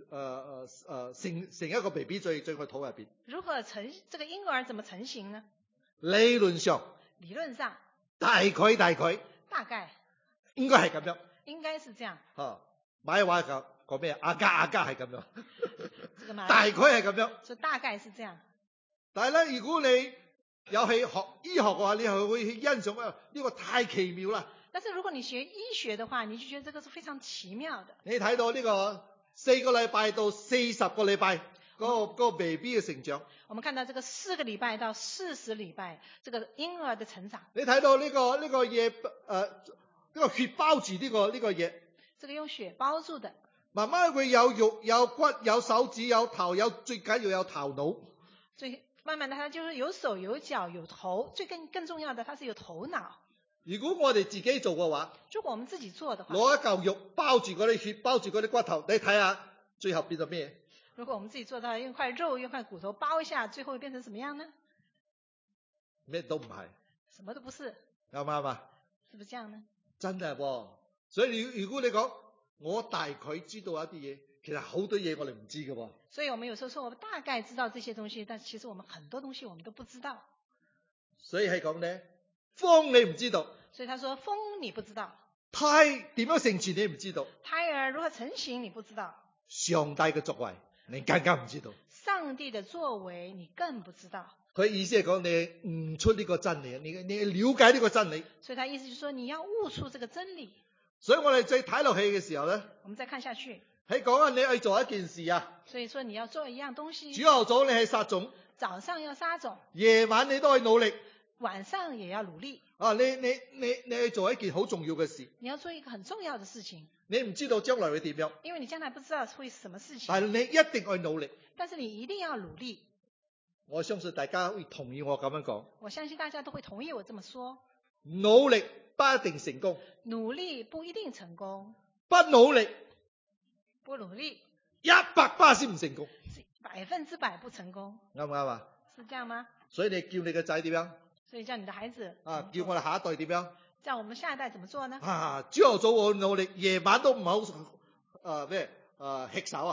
[SPEAKER 2] 成一個 BB 在個肚入邊？
[SPEAKER 3] 如何這個嬰兒怎麼成型呢？
[SPEAKER 2] 理論上大概應該係咁樣。
[SPEAKER 3] 應該是這樣。
[SPEAKER 2] 買話講咩？阿家係咁樣。
[SPEAKER 3] 大概
[SPEAKER 2] 係咁樣。
[SPEAKER 3] 就大概是這樣。
[SPEAKER 2] 但係咧，如果你有去學醫學嘅話，你係會去欣賞呢個太奇妙啦。
[SPEAKER 3] 但是如果你學醫學的話，你就覺得這個是非常奇妙的。
[SPEAKER 2] 你睇到呢個4個禮拜到40個禮拜嗰個 BB 嘅成長。
[SPEAKER 3] 我們看到這個4個禮拜到40禮拜，這個嬰兒的成長。
[SPEAKER 2] 你睇到呢個嘢呢個血包住呢個嘢。
[SPEAKER 3] 這個用血包住的。
[SPEAKER 2] 慢慢會有肉有骨有手指有頭最緊要有頭腦。
[SPEAKER 3] 慢慢的，它就是有手有腳有頭，更重要的，它是有頭腦。
[SPEAKER 2] 如果我哋自己做嘅話，
[SPEAKER 3] 如果我們自己做的話，
[SPEAKER 2] 攞一嚿肉包住嗰啲血，包住嗰啲骨頭，你睇下最後變咗咩？
[SPEAKER 3] 如果我們自己做到用塊肉用塊骨頭包一下，最後會變成什麼樣呢？
[SPEAKER 2] 咩都唔係，
[SPEAKER 3] 什麼都不是，
[SPEAKER 2] 啱唔啱啊？
[SPEAKER 3] 是不是這樣呢？
[SPEAKER 2] 真係喎，所以如果你講我大概知道一啲嘢，其實好多嘢我哋唔知㗎喎。
[SPEAKER 3] 所以我們有時候說我們大概知道這些東西，但其實我們很多東西我們都不知道。
[SPEAKER 2] 所以係講呢，風你唔知道。
[SPEAKER 3] 所以他說風你不知道。
[SPEAKER 2] 胎點樣成全你唔知道。
[SPEAKER 3] 胎兒如何成型你不知道。
[SPEAKER 2] 上帝嘅作為你更加唔知道。
[SPEAKER 3] 上帝的作為你更不知道。
[SPEAKER 2] 佢意思係講你悟出呢個真理，你了解呢個真理。
[SPEAKER 3] 所以他意思就是說你要悟出這個真理。
[SPEAKER 2] 所以我哋再睇落去嘅時候咧，
[SPEAKER 3] 我們再看下去。
[SPEAKER 2] 喺講緊你去做一件事啊。
[SPEAKER 3] 所以說你要做一樣東西。
[SPEAKER 2] 朝頭早你係撒種。
[SPEAKER 3] 早上要撒種。
[SPEAKER 2] 夜晚你都係努力。
[SPEAKER 3] 晚上也要努力。
[SPEAKER 2] 你去做一件好重要嘅事。
[SPEAKER 3] 你要做一個很重要的事情。
[SPEAKER 2] 你唔知道將來會點樣。
[SPEAKER 3] 因為你將來不知道會什麼事情。
[SPEAKER 2] 但係你一定去努力。
[SPEAKER 3] 但是你一定要努力。
[SPEAKER 2] 我相信大家會同意我咁樣講。
[SPEAKER 3] 我相信大家都會同意我這麼說。
[SPEAKER 2] 努力不一定成功。
[SPEAKER 3] 努力不一定成功。
[SPEAKER 2] 不努力100%唔成功。
[SPEAKER 3] 100%不成功。
[SPEAKER 2] 啱唔啱啊？
[SPEAKER 3] 是這樣嗎？
[SPEAKER 2] 所以你叫你個仔點樣？
[SPEAKER 3] 所以叫你的孩子
[SPEAKER 2] 叫我哋下一代點樣？
[SPEAKER 3] 叫我們下一代怎麼做呢？
[SPEAKER 2] 朝頭早我努力，夜晚都唔好吃手啊。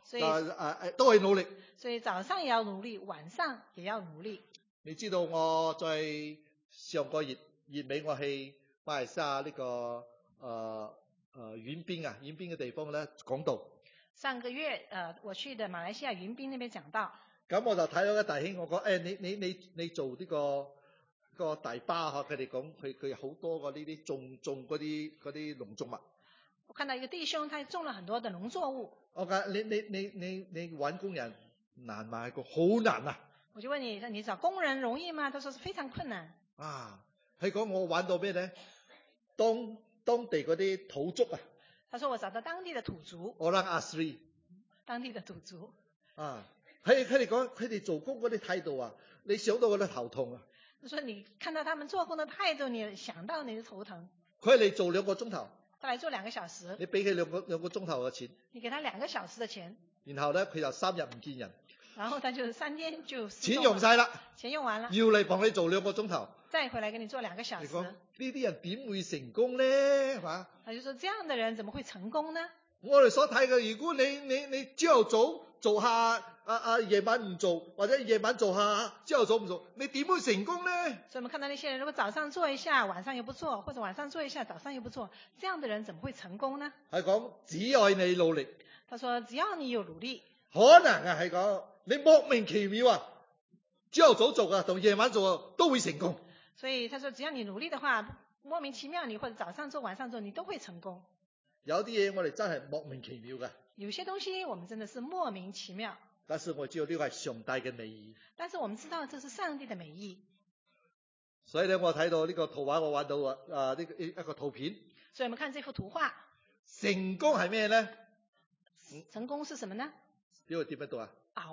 [SPEAKER 3] 所以
[SPEAKER 2] 都係努力。
[SPEAKER 3] 所以早上也要努力，晚上也要努力。
[SPEAKER 2] 你知道我在上個月尾我去馬來西亞呢個遠邊嘅地方咧講道。
[SPEAKER 3] 上個月我去的馬來西亞雲濱那邊講道。
[SPEAKER 2] 咁我就睇到個弟兄，我講你做呢個大巴嗬，佢哋講佢好多個呢啲種嗰啲農作物。
[SPEAKER 3] 我看到一個弟兄，他種了很多的農作物。
[SPEAKER 2] 我講你揾工人難嗎？佢好難啊！
[SPEAKER 3] 我就問你找工人容易嗎？他說是非常困難。
[SPEAKER 2] 啊，佢講我揾到咩咧？當地嗰啲土族啊。
[SPEAKER 3] 他說我找到當地的土族。
[SPEAKER 2] Orang Asli。
[SPEAKER 3] 當地的土族。
[SPEAKER 2] 啊，佢哋講佢哋做工嗰啲態度啊，你想到我都頭痛啊！
[SPEAKER 3] 他說你看到他們做工的態度，你想到你的頭疼。
[SPEAKER 2] 佢嚟做2個鐘頭。
[SPEAKER 3] 他來做2個小時。
[SPEAKER 2] 你俾佢兩個鐘頭嘅錢。
[SPEAKER 3] 你給他2個小時的錢。
[SPEAKER 2] 然後咧，佢就3日唔見人。
[SPEAKER 3] 然後他就3天就
[SPEAKER 2] 錢用晒啦。
[SPEAKER 3] 錢用完了。
[SPEAKER 2] 要嚟幫你做2個鐘頭。
[SPEAKER 3] 再回來給你做2個小時。
[SPEAKER 2] 你講呢啲人點會成功咧？係嘛？
[SPEAKER 3] 他就說這樣的人怎麼會成功呢？
[SPEAKER 2] 我哋所睇嘅，如果你朝頭早做下夜晚唔做，或者夜晚做下朝頭早唔做，你點會成功呢？
[SPEAKER 3] 所以我們看到那些人，如果早上做一下，晚上又不做，或者晚上做一下，早上又不做，這樣的人怎麼會成功呢？
[SPEAKER 2] 係講只要你努力。
[SPEAKER 3] 他說只要你有努力。
[SPEAKER 2] 可能啊，係講你莫名其妙啊，朝頭早做啊同夜晚做啊都會成功。
[SPEAKER 3] 所以他說只要你努力的話，莫名其妙你或者早上做晚上做你都會成功。
[SPEAKER 2] 有啲嘢我哋真係莫名其妙嘅。
[SPEAKER 3] 有些東西我們真的是莫名其妙。
[SPEAKER 2] 但是我知道呢個係上帝嘅美意。
[SPEAKER 3] 但是我們知道這是上帝的美意。
[SPEAKER 2] 所以咧，我睇到呢個圖畫，我揾到呢一個圖片。
[SPEAKER 3] 所以我們看這幅圖畫。
[SPEAKER 2] 成功係咩咧？
[SPEAKER 3] 成功是什麼呢？
[SPEAKER 2] 呢個點樣讀啊？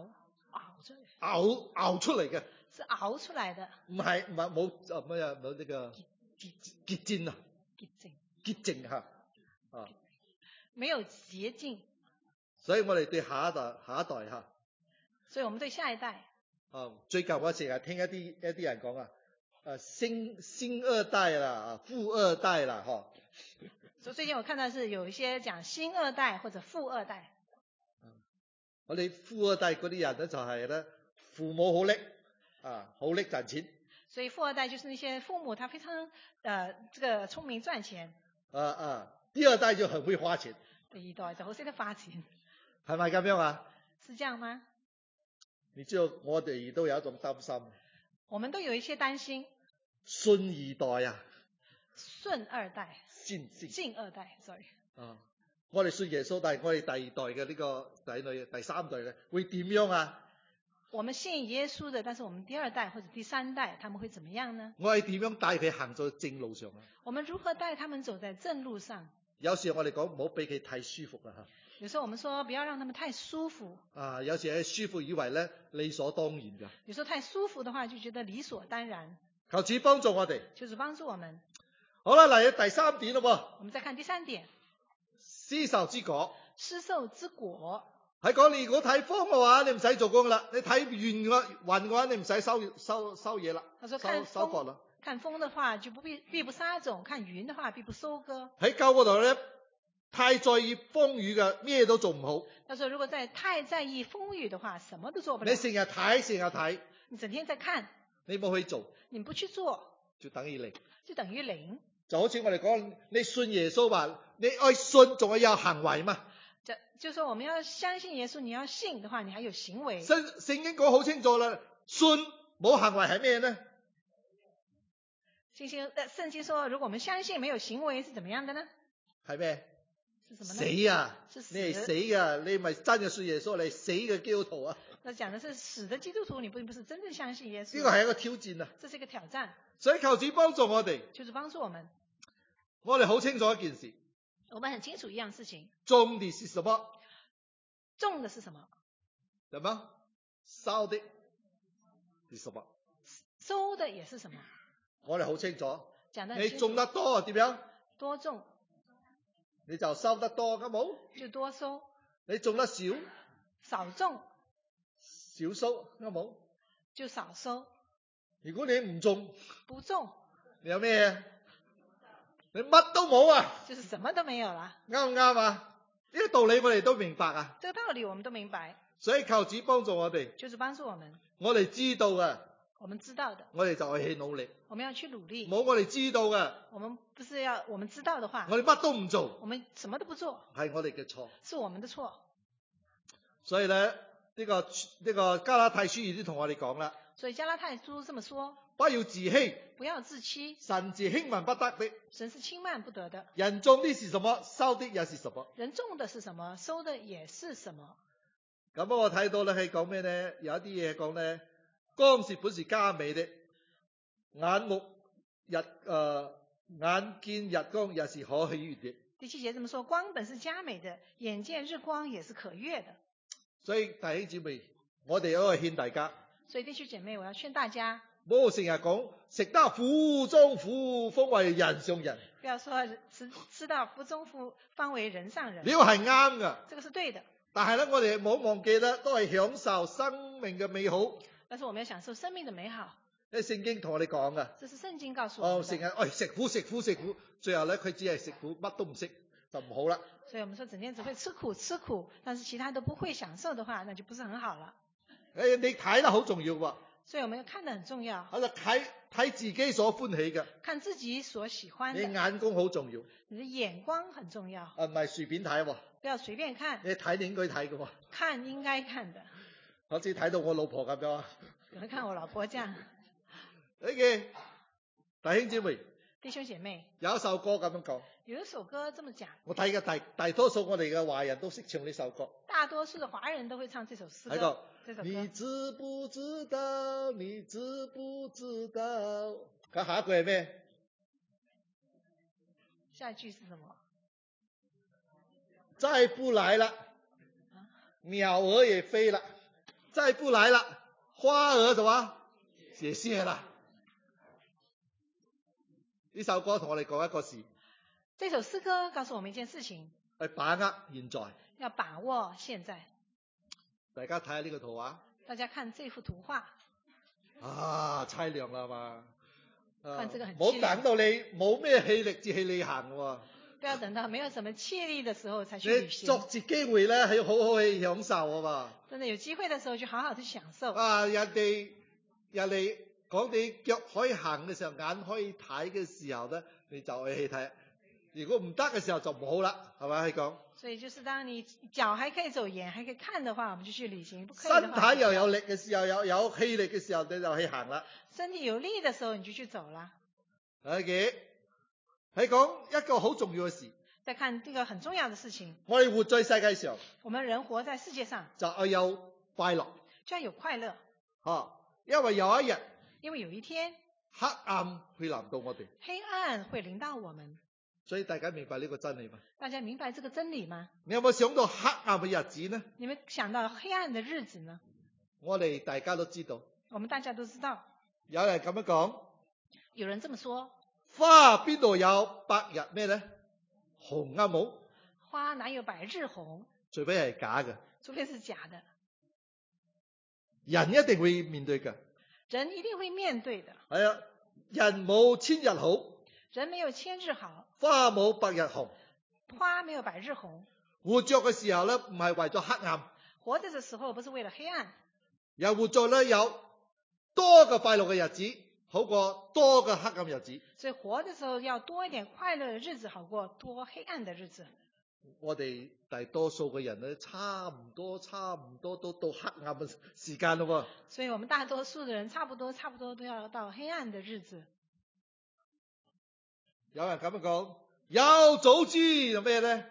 [SPEAKER 3] 熬
[SPEAKER 2] 出嚟嘅。
[SPEAKER 3] 是熬出來的。
[SPEAKER 2] 唔係冇呢個潔淨啊。潔淨嚇。
[SPEAKER 3] 沒有潔淨。
[SPEAKER 2] 所以我哋對下一代嚇。
[SPEAKER 3] 所以我們對下一代。
[SPEAKER 2] 最近我成日聽一啲人講星二代啦，富二代啦，嗬。
[SPEAKER 3] 所以最近我看到是有一些講星二代或者富二代。
[SPEAKER 2] 我哋富二代嗰啲人咧就係咧父母好叻好叻賺錢。
[SPEAKER 3] 所以富二代就是那些父母他非常這個聰明賺錢。
[SPEAKER 2] 第二代就很會花錢。
[SPEAKER 3] 第二代就好識得花錢。
[SPEAKER 2] 係咪咁樣啊？
[SPEAKER 3] 是這樣嗎？
[SPEAKER 2] 你知道我哋都有一種擔心。
[SPEAKER 3] 我們都有一些擔心。
[SPEAKER 2] 信二代啊。
[SPEAKER 3] 信二代。信二代 ，sorry。
[SPEAKER 2] 我哋信耶穌，但係我哋第二代嘅呢個仔女，第三代嘅會點樣啊？
[SPEAKER 3] 我們信耶穌的，但是我們第二代或者第三代，他們會怎麼樣呢？
[SPEAKER 2] 我係點樣帶佢行在正路上啊？
[SPEAKER 3] 我們如何帶他們走在正路上？
[SPEAKER 2] 有時我哋講唔好俾佢太舒服啊吓。
[SPEAKER 3] 有時候我們說不要讓他們太舒服。
[SPEAKER 2] 有時喺舒服以為咧理所當然㗎。
[SPEAKER 3] 有時候太舒服的話就覺得理所當然。
[SPEAKER 2] 求主幫助我哋。
[SPEAKER 3] 求主幫助我們。
[SPEAKER 2] 好啦，嚟到第3點咯噃。
[SPEAKER 3] 我們再看第3點。
[SPEAKER 2] 施受之果。
[SPEAKER 3] 施受之果。
[SPEAKER 2] 係講你如果睇風嘅話，你唔使做工啦；你睇雲嘅話，你唔使收嘢啦。
[SPEAKER 3] 他說
[SPEAKER 2] 收割啦。
[SPEAKER 3] 看風的話就必不撒種，看雲的話必不收割。
[SPEAKER 2] 喺教嗰度咧，太在意風雨嘅，咩都做唔好。
[SPEAKER 3] 他說如果太在意風雨的話，什麼都做不了。
[SPEAKER 2] 你成日睇，
[SPEAKER 3] 你整天在看，
[SPEAKER 2] 你冇去做，
[SPEAKER 3] 你不去做，
[SPEAKER 2] 就等於零。
[SPEAKER 3] 就等於零。
[SPEAKER 2] 就好似我哋講，你信耶穌話，你愛信仲係有行為嘛？
[SPEAKER 3] 就說我們要相信耶穌，你要信的話，你還有行為。
[SPEAKER 2] 聖經講好清楚啦，信冇行為係咩呢？
[SPEAKER 3] 聖經說，如果我們相信沒有行為是怎麼樣的呢？
[SPEAKER 2] 係咩？
[SPEAKER 3] 是什麼呢？
[SPEAKER 2] 死啊！
[SPEAKER 3] 是死。
[SPEAKER 2] 你係死㗎，你咪真係信耶穌，你係死嘅基督徒啊！
[SPEAKER 3] 那講的是死的基督徒，你不是真正相信耶穌。
[SPEAKER 2] 呢個係一個挑戰啊！
[SPEAKER 3] 這是一個挑戰。
[SPEAKER 2] 所以求主幫助我哋。
[SPEAKER 3] 求主幫助我們。
[SPEAKER 2] 我哋好清楚一件事。
[SPEAKER 3] 我們很清楚一樣事情。
[SPEAKER 2] 種的是什麼？
[SPEAKER 3] 種的是什麼？
[SPEAKER 2] 什麼？收的是什麼？
[SPEAKER 3] 收的也是什麼？
[SPEAKER 2] 我哋好清楚。
[SPEAKER 3] 講得很清楚。
[SPEAKER 2] 你種得多點樣？
[SPEAKER 3] 多種。
[SPEAKER 2] 你就收得多，啱冇？
[SPEAKER 3] 就多收。
[SPEAKER 2] 你種得少？
[SPEAKER 3] 少種。
[SPEAKER 2] 少收，啱冇？
[SPEAKER 3] 就少收。
[SPEAKER 2] 如果你唔種，
[SPEAKER 3] 不種，
[SPEAKER 2] 你有咩？你乜都冇啊！
[SPEAKER 3] 就是什麼都沒有啦。
[SPEAKER 2] 啱唔啱啊？ 呢個道理我哋都明白啊，
[SPEAKER 3] 这个道理我们都明白，
[SPEAKER 2] 所以求主幫助我哋，
[SPEAKER 3] 就是帮助我们，
[SPEAKER 2] 我哋知道嘅，
[SPEAKER 3] 我们知道的，
[SPEAKER 2] 我哋就去努力；
[SPEAKER 3] 我们要去努力。
[SPEAKER 2] 冇我哋知道嘅，
[SPEAKER 3] 我们不是要我们知道的话，
[SPEAKER 2] 我哋乜都唔做，
[SPEAKER 3] 我们什么都不做，
[SPEAKER 2] 係我哋嘅錯。
[SPEAKER 3] 是我们的错。
[SPEAKER 2] 所以咧，呢個加拉太書已經同我哋講啦，
[SPEAKER 3] 所以加拉太書这么说，
[SPEAKER 2] 不要自欺，
[SPEAKER 3] 不要自欺，
[SPEAKER 2] 神是輕慢不得的，
[SPEAKER 3] 神是轻慢不得的。
[SPEAKER 2] 人種的是什麼，收的也是什麼。
[SPEAKER 3] 人種的是什麼，收的也是什麼。
[SPEAKER 2] 咁我睇到咧係講咩咧？有一啲嘢講咧，光是本是佳美的，眼見日光也是可喜悅的。
[SPEAKER 3] 第7節這麼說，光本是佳美的，眼見日光也是可悅的。
[SPEAKER 2] 所以弟兄姊妹，我哋都係勸大家，
[SPEAKER 3] 所以弟兄姐妹，我要勸大家，
[SPEAKER 2] 唔好成日講食得苦中苦，方為人上人。
[SPEAKER 3] 不要說吃到福中福，方為人上人。
[SPEAKER 2] 呢個係啱㗎，
[SPEAKER 3] 這個是對的。
[SPEAKER 2] 但係咧，我哋唔好忘記咧，都係享受生命嘅美好。
[SPEAKER 3] 但是我們要享受生命的美好。
[SPEAKER 2] 呢聖經同我哋講㗎。
[SPEAKER 3] 這是聖經告訴我們的。
[SPEAKER 2] 成日食苦，最後咧佢只係食苦，乜都唔識，就唔好啦。
[SPEAKER 3] 所以我們說整天只會吃苦，但是其他都不會享受的話，那就不是很好了。
[SPEAKER 2] 你睇得好重要喎。
[SPEAKER 3] 所以我們要看得很重要。
[SPEAKER 2] 喺度睇自己所歡喜嘅。
[SPEAKER 3] 看自己所喜歡的。
[SPEAKER 2] 你眼光好重要。
[SPEAKER 3] 你的眼光很重要。
[SPEAKER 2] 唔係隨便睇喎。
[SPEAKER 3] 不要隨便看。
[SPEAKER 2] 你睇你應該睇嘅喎。
[SPEAKER 3] 看應該看的。
[SPEAKER 2] 好似睇到我老婆咁樣啊。
[SPEAKER 3] 有人看我老婆這樣。
[SPEAKER 2] 弟兄姊妹。
[SPEAKER 3] 弟兄姐妹。
[SPEAKER 2] 有一首歌咁樣講。
[SPEAKER 3] 有一首歌這麼講。
[SPEAKER 2] 我睇嘅大多數我哋嘅華人都識唱呢首歌。
[SPEAKER 3] 大多數的華人都會唱這首詩歌。
[SPEAKER 2] 你知不知道？你知不知道？咁下一句係咩？
[SPEAKER 3] 下一句是什麼？
[SPEAKER 2] 再不來了，鳥兒也飛了；再不來了，花兒什麼也謝了。呢首歌同我哋講一個事。
[SPEAKER 3] 這首詩歌告訴我們一件事情。
[SPEAKER 2] 係把握現在。
[SPEAKER 3] 要把握現在。
[SPEAKER 2] 大家睇下呢個圖畫。
[SPEAKER 3] 大家看這幅圖畫。
[SPEAKER 2] 啊，凄涼啦嘛。
[SPEAKER 3] 看這個很凄涼。
[SPEAKER 2] 冇等到你冇咩氣力至去旅行喎。
[SPEAKER 3] 不要等到沒有什麼氣力的時候才去旅行。
[SPEAKER 2] 你捉住機會咧，係好好去享受啊嘛。
[SPEAKER 3] 真的有機會的時候就好好去享受。
[SPEAKER 2] 啊，人哋講你腳可以行嘅時候，眼可以睇嘅時候咧，你就去睇。如果唔得嘅時候就唔好啦，係咪？去講。
[SPEAKER 3] 所以就是當你腳還可以走，眼還可以看的話，我們就去旅行；不可以的話，
[SPEAKER 2] 身體又有力嘅時候，有氣力嘅時候，你就去行啦。
[SPEAKER 3] 身體有力的時候，你就去走啦。
[SPEAKER 2] 係講一個好重要嘅事。
[SPEAKER 3] 再看這個很重要的事情。
[SPEAKER 2] 我哋活在世界上。
[SPEAKER 3] 我們人活在世界上。
[SPEAKER 2] 就要有快樂。
[SPEAKER 3] 就要有快樂。
[SPEAKER 2] 因為有一日。
[SPEAKER 3] 因為有一天。
[SPEAKER 2] 黑暗會臨到我哋。
[SPEAKER 3] 黑暗會臨到我們。
[SPEAKER 2] 所以大家明白呢個真理嗎？
[SPEAKER 3] 大家明白這個真理嗎？
[SPEAKER 2] 你有冇想到黑暗嘅日子呢？
[SPEAKER 3] 你們想到黑暗的日子呢？
[SPEAKER 2] 我哋大家都知道。
[SPEAKER 3] 我們大家都知道。
[SPEAKER 2] 有人咁樣講。
[SPEAKER 3] 有人這麼說。
[SPEAKER 2] 花邊度有白日咩呢？紅啊冇。
[SPEAKER 3] 花哪有百日紅？
[SPEAKER 2] 除非係假嘅。
[SPEAKER 3] 除非是假的。
[SPEAKER 2] 人一定會面對嘅。
[SPEAKER 3] 人一定會面對的。
[SPEAKER 2] 係啊，人冇千日好。
[SPEAKER 3] 人沒有千日好。
[SPEAKER 2] 花冇百日紅。
[SPEAKER 3] 花沒有百日紅。
[SPEAKER 2] 活着嘅時候咧，唔係為咗黑暗。
[SPEAKER 3] 活着嘅時候不是為了黑暗。
[SPEAKER 2] 又活着咧有多個快樂嘅日子，好過多個黑暗日子。
[SPEAKER 3] 所以活的時候要多一點快樂的日子，好過多黑暗的日子。
[SPEAKER 2] 我哋大多數嘅人咧，差唔多都到黑暗嘅時間咯。
[SPEAKER 3] 所以我們大多數的人差不多都要到黑暗的日子。
[SPEAKER 2] 有人咁樣講，有早知有咩咧？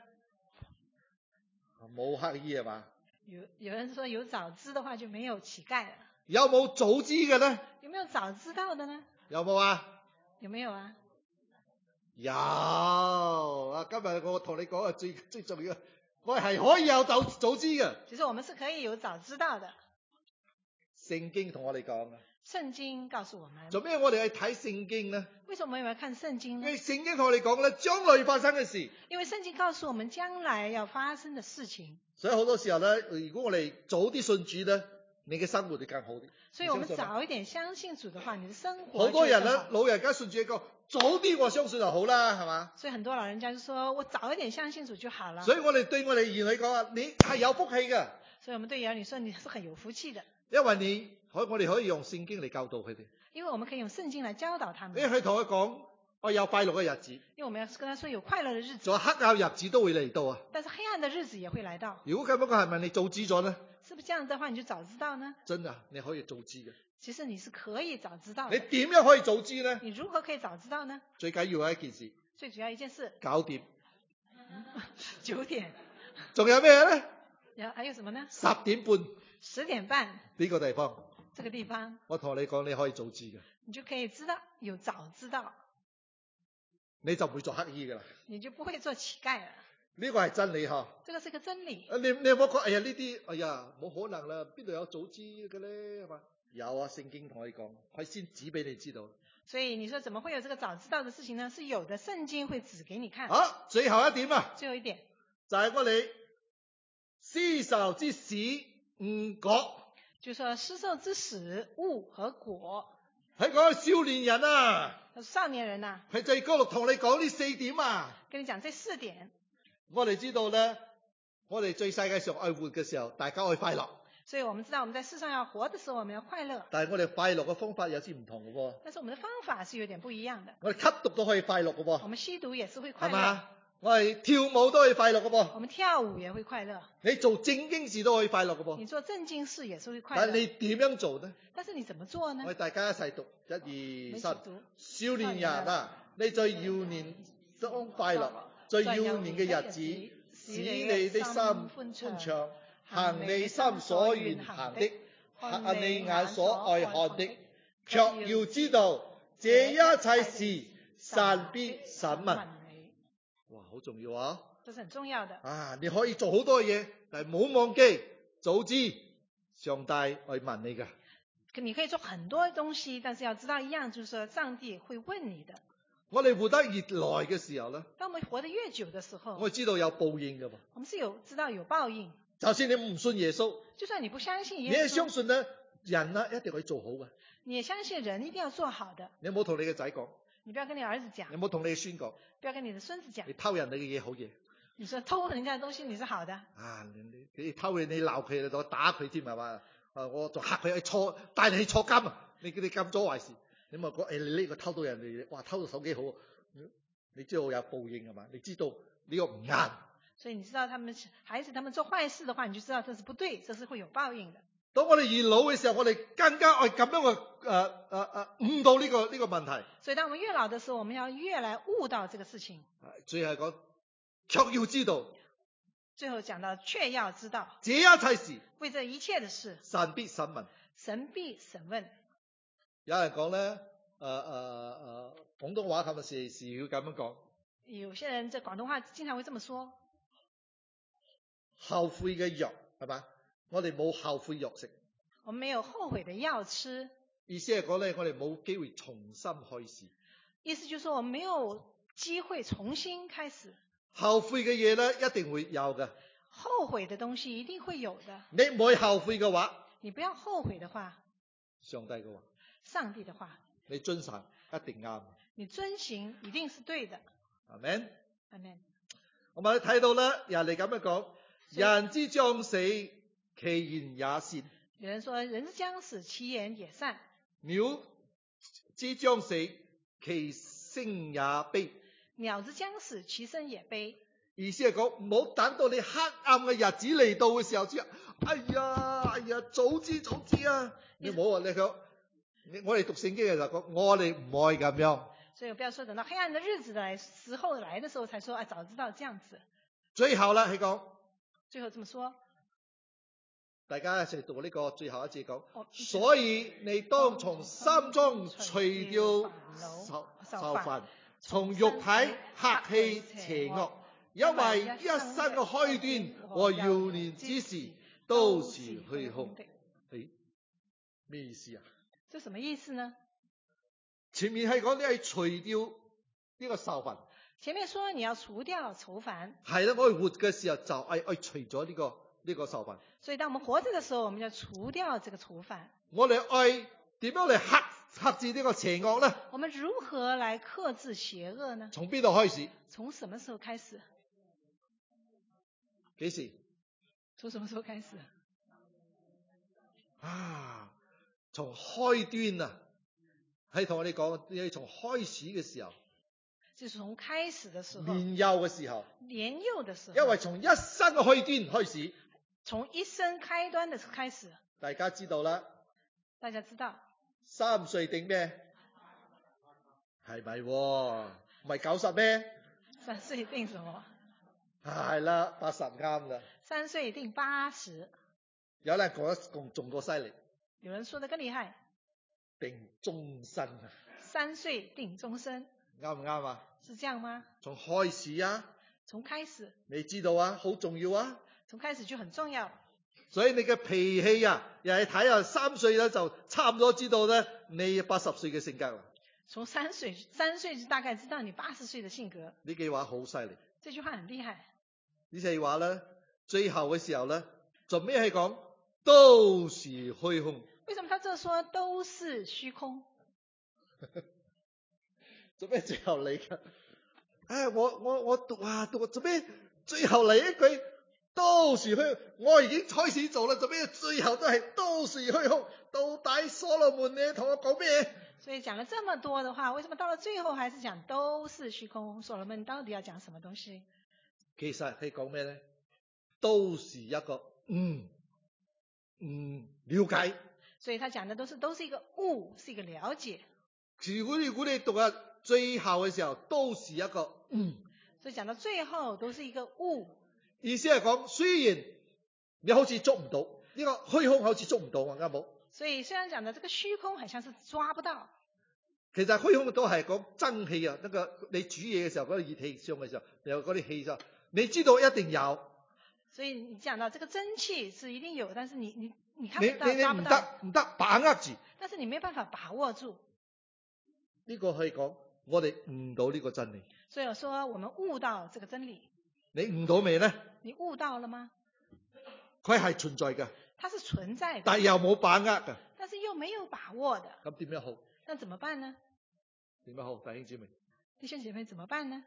[SPEAKER 2] 冇乞兒係嘛？
[SPEAKER 3] 有人說有早知的話就沒有乞丐了。
[SPEAKER 2] 有冇早知嘅咧？
[SPEAKER 3] 有沒有早知道的呢？
[SPEAKER 2] 有冇啊？
[SPEAKER 3] 有沒有啊？
[SPEAKER 2] 有啊！今日我同你講啊，最重要，我係可以有早知嘅。
[SPEAKER 3] 其實我們是可以有早知道的。
[SPEAKER 2] 聖經同我哋講啊。
[SPEAKER 3] 聖經告訴我們。
[SPEAKER 2] 做咩我哋去睇聖經呢？
[SPEAKER 3] 為什麼我們要看聖經呢？
[SPEAKER 2] 因為聖經同我哋講咧，將來發生嘅事。
[SPEAKER 3] 因為聖經告訴我們將來要發生的事情。
[SPEAKER 2] 所以好多時候咧，如果我哋早啲信主咧， 你嘅生活會更好啲。
[SPEAKER 3] 所以我們
[SPEAKER 2] 你相信嗎？
[SPEAKER 3] 早一點相信主的話，你的生活
[SPEAKER 2] 好多人咧
[SPEAKER 3] 就會更好，
[SPEAKER 2] 老人家信主講，早啲我相信就好啦，係嘛？
[SPEAKER 3] 所以很多老人家就說我早一點相信主就好了。
[SPEAKER 2] 所以我哋對我哋兒女講啊，你係有福氣嘅，
[SPEAKER 3] 所以我們對兒女說你是很有福氣的，
[SPEAKER 2] 因為我哋可以用聖經嚟教導佢哋，
[SPEAKER 3] 因為我們可以用聖經來教導他們，
[SPEAKER 2] 你去同佢講，我有快樂嘅日子，
[SPEAKER 3] 因為我們要跟他說有快樂的日子，
[SPEAKER 2] 仲有黑暗日子都會嚟到啊！
[SPEAKER 3] 但是黑暗的日子也會來到。
[SPEAKER 2] 如果咁樣講，係咪你早知咗呢？
[SPEAKER 3] 是不是這樣子的話你就早知道呢？
[SPEAKER 2] 真啊，你可以早知嘅。
[SPEAKER 3] 其實你是可以早知道
[SPEAKER 2] 你
[SPEAKER 3] 的。
[SPEAKER 2] 點樣可以早知呢？
[SPEAKER 3] 你如何可以早知道呢？
[SPEAKER 2] 最緊要係一件事，
[SPEAKER 3] 最主要一件事
[SPEAKER 2] 9點。
[SPEAKER 3] 9點，
[SPEAKER 2] 仲有咩呢？
[SPEAKER 3] 還有什麼呢
[SPEAKER 2] 10點半
[SPEAKER 3] ？10點半
[SPEAKER 2] 呢個地方，
[SPEAKER 3] 這個地方
[SPEAKER 2] 我同你講，你可以早知嘅，
[SPEAKER 3] 你就可以知道，有早知道，
[SPEAKER 2] 你就唔會做乞衣噶啦。
[SPEAKER 3] 你就不會做乞丐了。
[SPEAKER 2] 呢個係真理嗬。
[SPEAKER 3] 這個是個真理。
[SPEAKER 2] 你有冇講？哎呀呢啲，哎呀冇可能啦，邊度有早知嘅咧？係嘛？有啊，聖經同你講，佢先指俾你知道。
[SPEAKER 3] 所以你說怎麼會有這個早知道的事情呢？是有的，聖經會指給你看。
[SPEAKER 2] 好，最後一點啊，
[SPEAKER 3] 最後一點
[SPEAKER 2] 就係我哋施受之始悟果。
[SPEAKER 3] 就說施受之始悟和果。
[SPEAKER 2] 喺講少年人啊，
[SPEAKER 3] 少年人啊，
[SPEAKER 2] 喺最高度同你講呢4點啊。
[SPEAKER 3] 跟你講這4點。
[SPEAKER 2] 我哋知道咧，我哋最世界上愛活嘅時候，大家愛快樂。
[SPEAKER 3] 所以我們知道我們在世上要活的時候，我們要快樂。
[SPEAKER 2] 但係我哋快樂嘅方法有啲唔同嘅喎。
[SPEAKER 3] 但是我們的方法是有點不一樣的。
[SPEAKER 2] 我哋吸毒都可以快樂嘅喎。
[SPEAKER 3] 我們吸毒也是會快樂。
[SPEAKER 2] 係嘛？我哋跳舞都可以快樂嘅噃。
[SPEAKER 3] 我們跳舞也會快樂。
[SPEAKER 2] 你做正經事都可以快樂嘅噃。
[SPEAKER 3] 你做正經事也是會快樂。
[SPEAKER 2] 但係你點樣做呢？
[SPEAKER 3] 但是你怎麼做呢？
[SPEAKER 2] 我哋大家一齊讀，1、2、3。少年人啊，你在幼年中快樂，在幼年嘅日子，使你的心歡暢，行你心所願行的，看你眼所愛看的，卻要知道這一切事神必審問。哇，好重要啊！
[SPEAKER 3] 這是很重要的。
[SPEAKER 2] 啊，你可以做好多嘢，但係唔好忘記，早知上帝會問你㗎。
[SPEAKER 3] 你可以做很多東西，但是要知道一樣，就是說上帝會問你的。
[SPEAKER 2] 我哋活得越耐嘅時候咧，
[SPEAKER 3] 當我們活得越久的時候，
[SPEAKER 2] 我哋知道有報應㗎噃。
[SPEAKER 3] 我們是知道有報應。
[SPEAKER 2] 就算你唔信耶穌，
[SPEAKER 3] 就算你不相信耶穌，
[SPEAKER 2] 你係相信咧，人一定會做好嘅。
[SPEAKER 3] 你也相信人一定要做好的。
[SPEAKER 2] 你唔好同你嘅仔講，
[SPEAKER 3] 你不要跟你兒子講，
[SPEAKER 2] 你唔好同你嘅孫講，
[SPEAKER 3] 不要跟你的孫子講，
[SPEAKER 2] 你偷人哋嘅嘢好嘢。
[SPEAKER 3] 你說偷人家的東西你是好的。
[SPEAKER 2] 啊，你偷嘢你鬧佢，你打佢添係嘛？我仲嚇佢去帶你去坐監啊！你叫你咁做壞事，你咪講你呢個偷到人哋，哇偷到手機好，你知道有報應係嘛？你知道呢個唔啱。
[SPEAKER 3] 所以你知道孩子他們做壞事的話，你就知道這是不對，這是會有報應的。
[SPEAKER 2] 當我哋越老嘅時候，我哋更加愛咁樣嘅悟到呢個問題。
[SPEAKER 3] 所以當我們越老的時候，我們要越來悟到這個事情。
[SPEAKER 2] 最後講，卻要知道。
[SPEAKER 3] 最後講到，卻要知道，
[SPEAKER 2] 這一切事，
[SPEAKER 3] 為這一切的事，
[SPEAKER 2] 神必審問。
[SPEAKER 3] 神必審問。
[SPEAKER 2] 有人講咧，廣東話係時要咁樣講。
[SPEAKER 3] 有些人在廣東話經常會這麼說。
[SPEAKER 2] 後悔嘅藥係嘛？我哋冇後悔藥食。
[SPEAKER 3] 我們沒有後悔的藥吃。
[SPEAKER 2] 意思係講咧，我哋冇機會重新開始。
[SPEAKER 3] 意思就是說，我們沒有機會重新開始。
[SPEAKER 2] 後悔嘅嘢咧，一定會有嘅。
[SPEAKER 3] 後悔的東西一定會有的。
[SPEAKER 2] 你唔會後悔嘅話，
[SPEAKER 3] 你不要後悔的話，
[SPEAKER 2] 上帝嘅話，
[SPEAKER 3] 上帝的話，
[SPEAKER 2] 你遵行一定啱。
[SPEAKER 3] 你遵行一定是對的。
[SPEAKER 2] 阿們。
[SPEAKER 3] 阿們。
[SPEAKER 2] 我哋睇到咧，人哋咁樣講，人之將死，其言也善。
[SPEAKER 3] 有人說，人之將死，其言也善。
[SPEAKER 2] 鳥之將死，其聲也悲。
[SPEAKER 3] 鳥之將死，其聲也悲。
[SPEAKER 2] 意思係講，唔好等到你黑暗嘅日子嚟到嘅時候先，哎呀，早知啊！你唔好話你講，我哋讀聖經嘅時候講，我哋唔可以咁樣。
[SPEAKER 3] 所以我不要說等到黑暗的日子來時候來的時候才說，哎，早知道這樣子。
[SPEAKER 2] 最後啦，係講，
[SPEAKER 3] 最後這麼說，
[SPEAKER 2] 大家一齊讀呢個最後一節講，所以你當從心中除掉愁煩，從肉體客氣邪惡，因為一生嘅開端和幼年之時都是虛空。誒，咩意思啊？
[SPEAKER 3] 這什麼意思呢？
[SPEAKER 2] 前面係講你係除掉呢個愁煩。前面說你要除掉愁煩。係啦，我哋活嘅時候就係除咗呢個呢個仇恨。
[SPEAKER 3] 所以當我們活着的時候，我們要除掉這個囚犯。
[SPEAKER 2] 我哋愛點樣嚟克制呢個邪惡呢？
[SPEAKER 3] 我們如何來克制邪惡呢？
[SPEAKER 2] 從邊度開始？
[SPEAKER 3] 從什麼時候開始？
[SPEAKER 2] 幾時？
[SPEAKER 3] 從什麼時候開始？
[SPEAKER 2] 從開端啊，係同我哋講，你從開始嘅時候，
[SPEAKER 3] 就是從開始的時候，
[SPEAKER 2] 年幼嘅時候，
[SPEAKER 3] 年幼的時候，
[SPEAKER 2] 因為從一生嘅開端開始，
[SPEAKER 3] 從一生開端的開始，
[SPEAKER 2] 大家知道啦。
[SPEAKER 3] 大家知道
[SPEAKER 2] 3歲定咩？係咪？唔係90咩
[SPEAKER 3] ？3歲定什麼？
[SPEAKER 2] 係啦，80啱啦。
[SPEAKER 3] 3歲定80。
[SPEAKER 2] 有人講得仲過犀利，
[SPEAKER 3] 有人說得更厲害，
[SPEAKER 2] 定終身啊
[SPEAKER 3] ！3歲定終身，
[SPEAKER 2] 啱唔啱啊？
[SPEAKER 3] 是這樣嗎？
[SPEAKER 2] 從開始啊，
[SPEAKER 3] 從開始，
[SPEAKER 2] 你知道啊，好重要啊。
[SPEAKER 3] 從開始就很重要。
[SPEAKER 2] 所以你嘅脾氣啊，又係睇下3歲咧就差唔多知道咧你80歲嘅性格啦。
[SPEAKER 3] 從3歲就大概知道你80歲嘅性格。
[SPEAKER 2] 呢句話好犀利。
[SPEAKER 3] 這句話很厲害。
[SPEAKER 2] 呢句話咧，最後嘅時候咧，做咩係講都是虛空？
[SPEAKER 3] 為什麼他這說都是虛空？
[SPEAKER 2] 做咩最後嚟㗎？我讀做咩最後嚟一句都是虛空？我已經開始做啦，做咩最後都是虛空？到底所羅門你同我講咩？
[SPEAKER 3] 所以講了這麼多的話，為什麼到了最後還是講都是虛空？所羅門到底要講什麼東西？
[SPEAKER 2] 其實係講咩咧？都是一個了解。
[SPEAKER 3] 所以他講的都是一個悟，是一個了解。
[SPEAKER 2] 如果你讀啊最後嘅時候，都是一個
[SPEAKER 3] 所以講到最後都是一個悟。
[SPEAKER 2] 意思係講，雖然你好似捉唔到呢個虛空，好似捉唔到啊，啱冇？
[SPEAKER 3] 所以雖然講的這個虛空好像是抓不到，
[SPEAKER 2] 其實虛空都係講真氣啊，你煮嘢嘅時候嗰啲熱氣上嘅時候，有嗰啲氣就你知道一定有。
[SPEAKER 3] 所以你講到這個真氣是一定有，但是你看不到，抓不
[SPEAKER 2] 你
[SPEAKER 3] 到，
[SPEAKER 2] 唔得把握住。
[SPEAKER 3] 但是你沒辦法把握住。
[SPEAKER 2] 呢個可以講我哋悟到呢個真理。
[SPEAKER 3] 所以我說我們悟到這個真理。
[SPEAKER 2] 你悟到未呢？
[SPEAKER 3] 你悟到了嗎？
[SPEAKER 2] 佢係存在嘅，
[SPEAKER 3] 它是存在的，
[SPEAKER 2] 但又冇把握嘅。
[SPEAKER 3] 但是又沒有把握的。
[SPEAKER 2] 咁點樣好？
[SPEAKER 3] 那怎麼辦呢？
[SPEAKER 2] 點樣好？弟兄姊妹，
[SPEAKER 3] 弟兄姐妹怎麼辦呢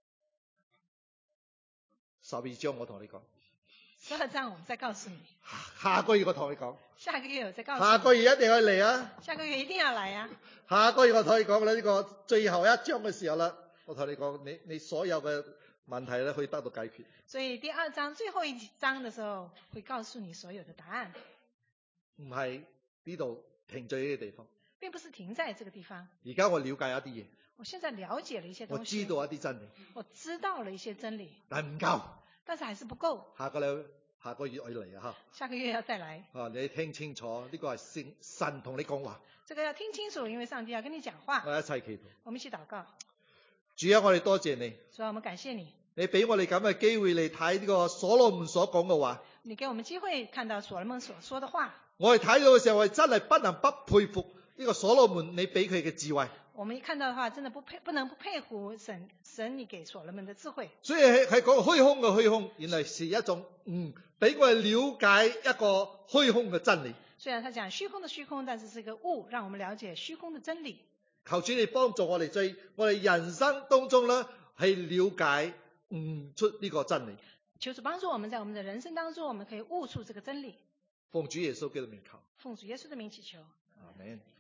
[SPEAKER 2] ？12章我同你講
[SPEAKER 3] ，12章我們再告訴你。
[SPEAKER 2] 下個月我同你講，
[SPEAKER 3] 下個月我再告訴你。
[SPEAKER 2] 下個月一定要嚟啊！
[SPEAKER 3] 下個月一定要來啊！
[SPEAKER 2] 下個月我同你講啦，呢個最後一章嘅時候啦，我同你講，你所有嘅問題咧可以得到解決。
[SPEAKER 3] 所以第2章最後一章的時候，會告訴你所有的答案。
[SPEAKER 2] 唔係呢度停在呢個地方，
[SPEAKER 3] 並不是停在這個地方。
[SPEAKER 2] 而家我了解一啲嘢，
[SPEAKER 3] 我現在了解了一些東西，
[SPEAKER 2] 我知道一啲真理，
[SPEAKER 3] 我知道了一些真理，
[SPEAKER 2] 但係唔夠，
[SPEAKER 3] 但是還是不夠。
[SPEAKER 2] 下個月我要嚟啊！
[SPEAKER 3] 下個月要再來。
[SPEAKER 2] 你聽清楚，呢個係神同你講話。
[SPEAKER 3] 這個要聽清楚，因為上帝要跟你講話。
[SPEAKER 2] 我一齊祈禱。
[SPEAKER 3] 我們一起禱告。
[SPEAKER 2] 主啊，我哋多謝你。
[SPEAKER 3] 主啊，我們感謝你。
[SPEAKER 2] 你俾我哋咁嘅機會嚟睇呢個所羅門所講嘅話。
[SPEAKER 3] 你給我們機會看到所羅門所說的話。
[SPEAKER 2] 我哋睇到嘅時候，我哋真係不能不佩服呢個所羅門你俾佢嘅智慧。
[SPEAKER 3] 我們一看到的話，真的不能不佩服神你給所羅門的智慧。
[SPEAKER 2] 所以係講虛空嘅虛空，原來是一種俾我哋了解一個虛空嘅真理。
[SPEAKER 3] 雖然他講虛空的虛空，但是是一個悟，讓我們了解虛空的真理。
[SPEAKER 2] 求主你幫助我哋我哋人生當中咧係了解悟出呢個真理。
[SPEAKER 3] 求主幫助我們在我們的人生當中，我們可以悟出這個真理。
[SPEAKER 2] 奉主耶穌基督的名求。
[SPEAKER 3] 奉主耶穌的名祈求。
[SPEAKER 2] 阿門。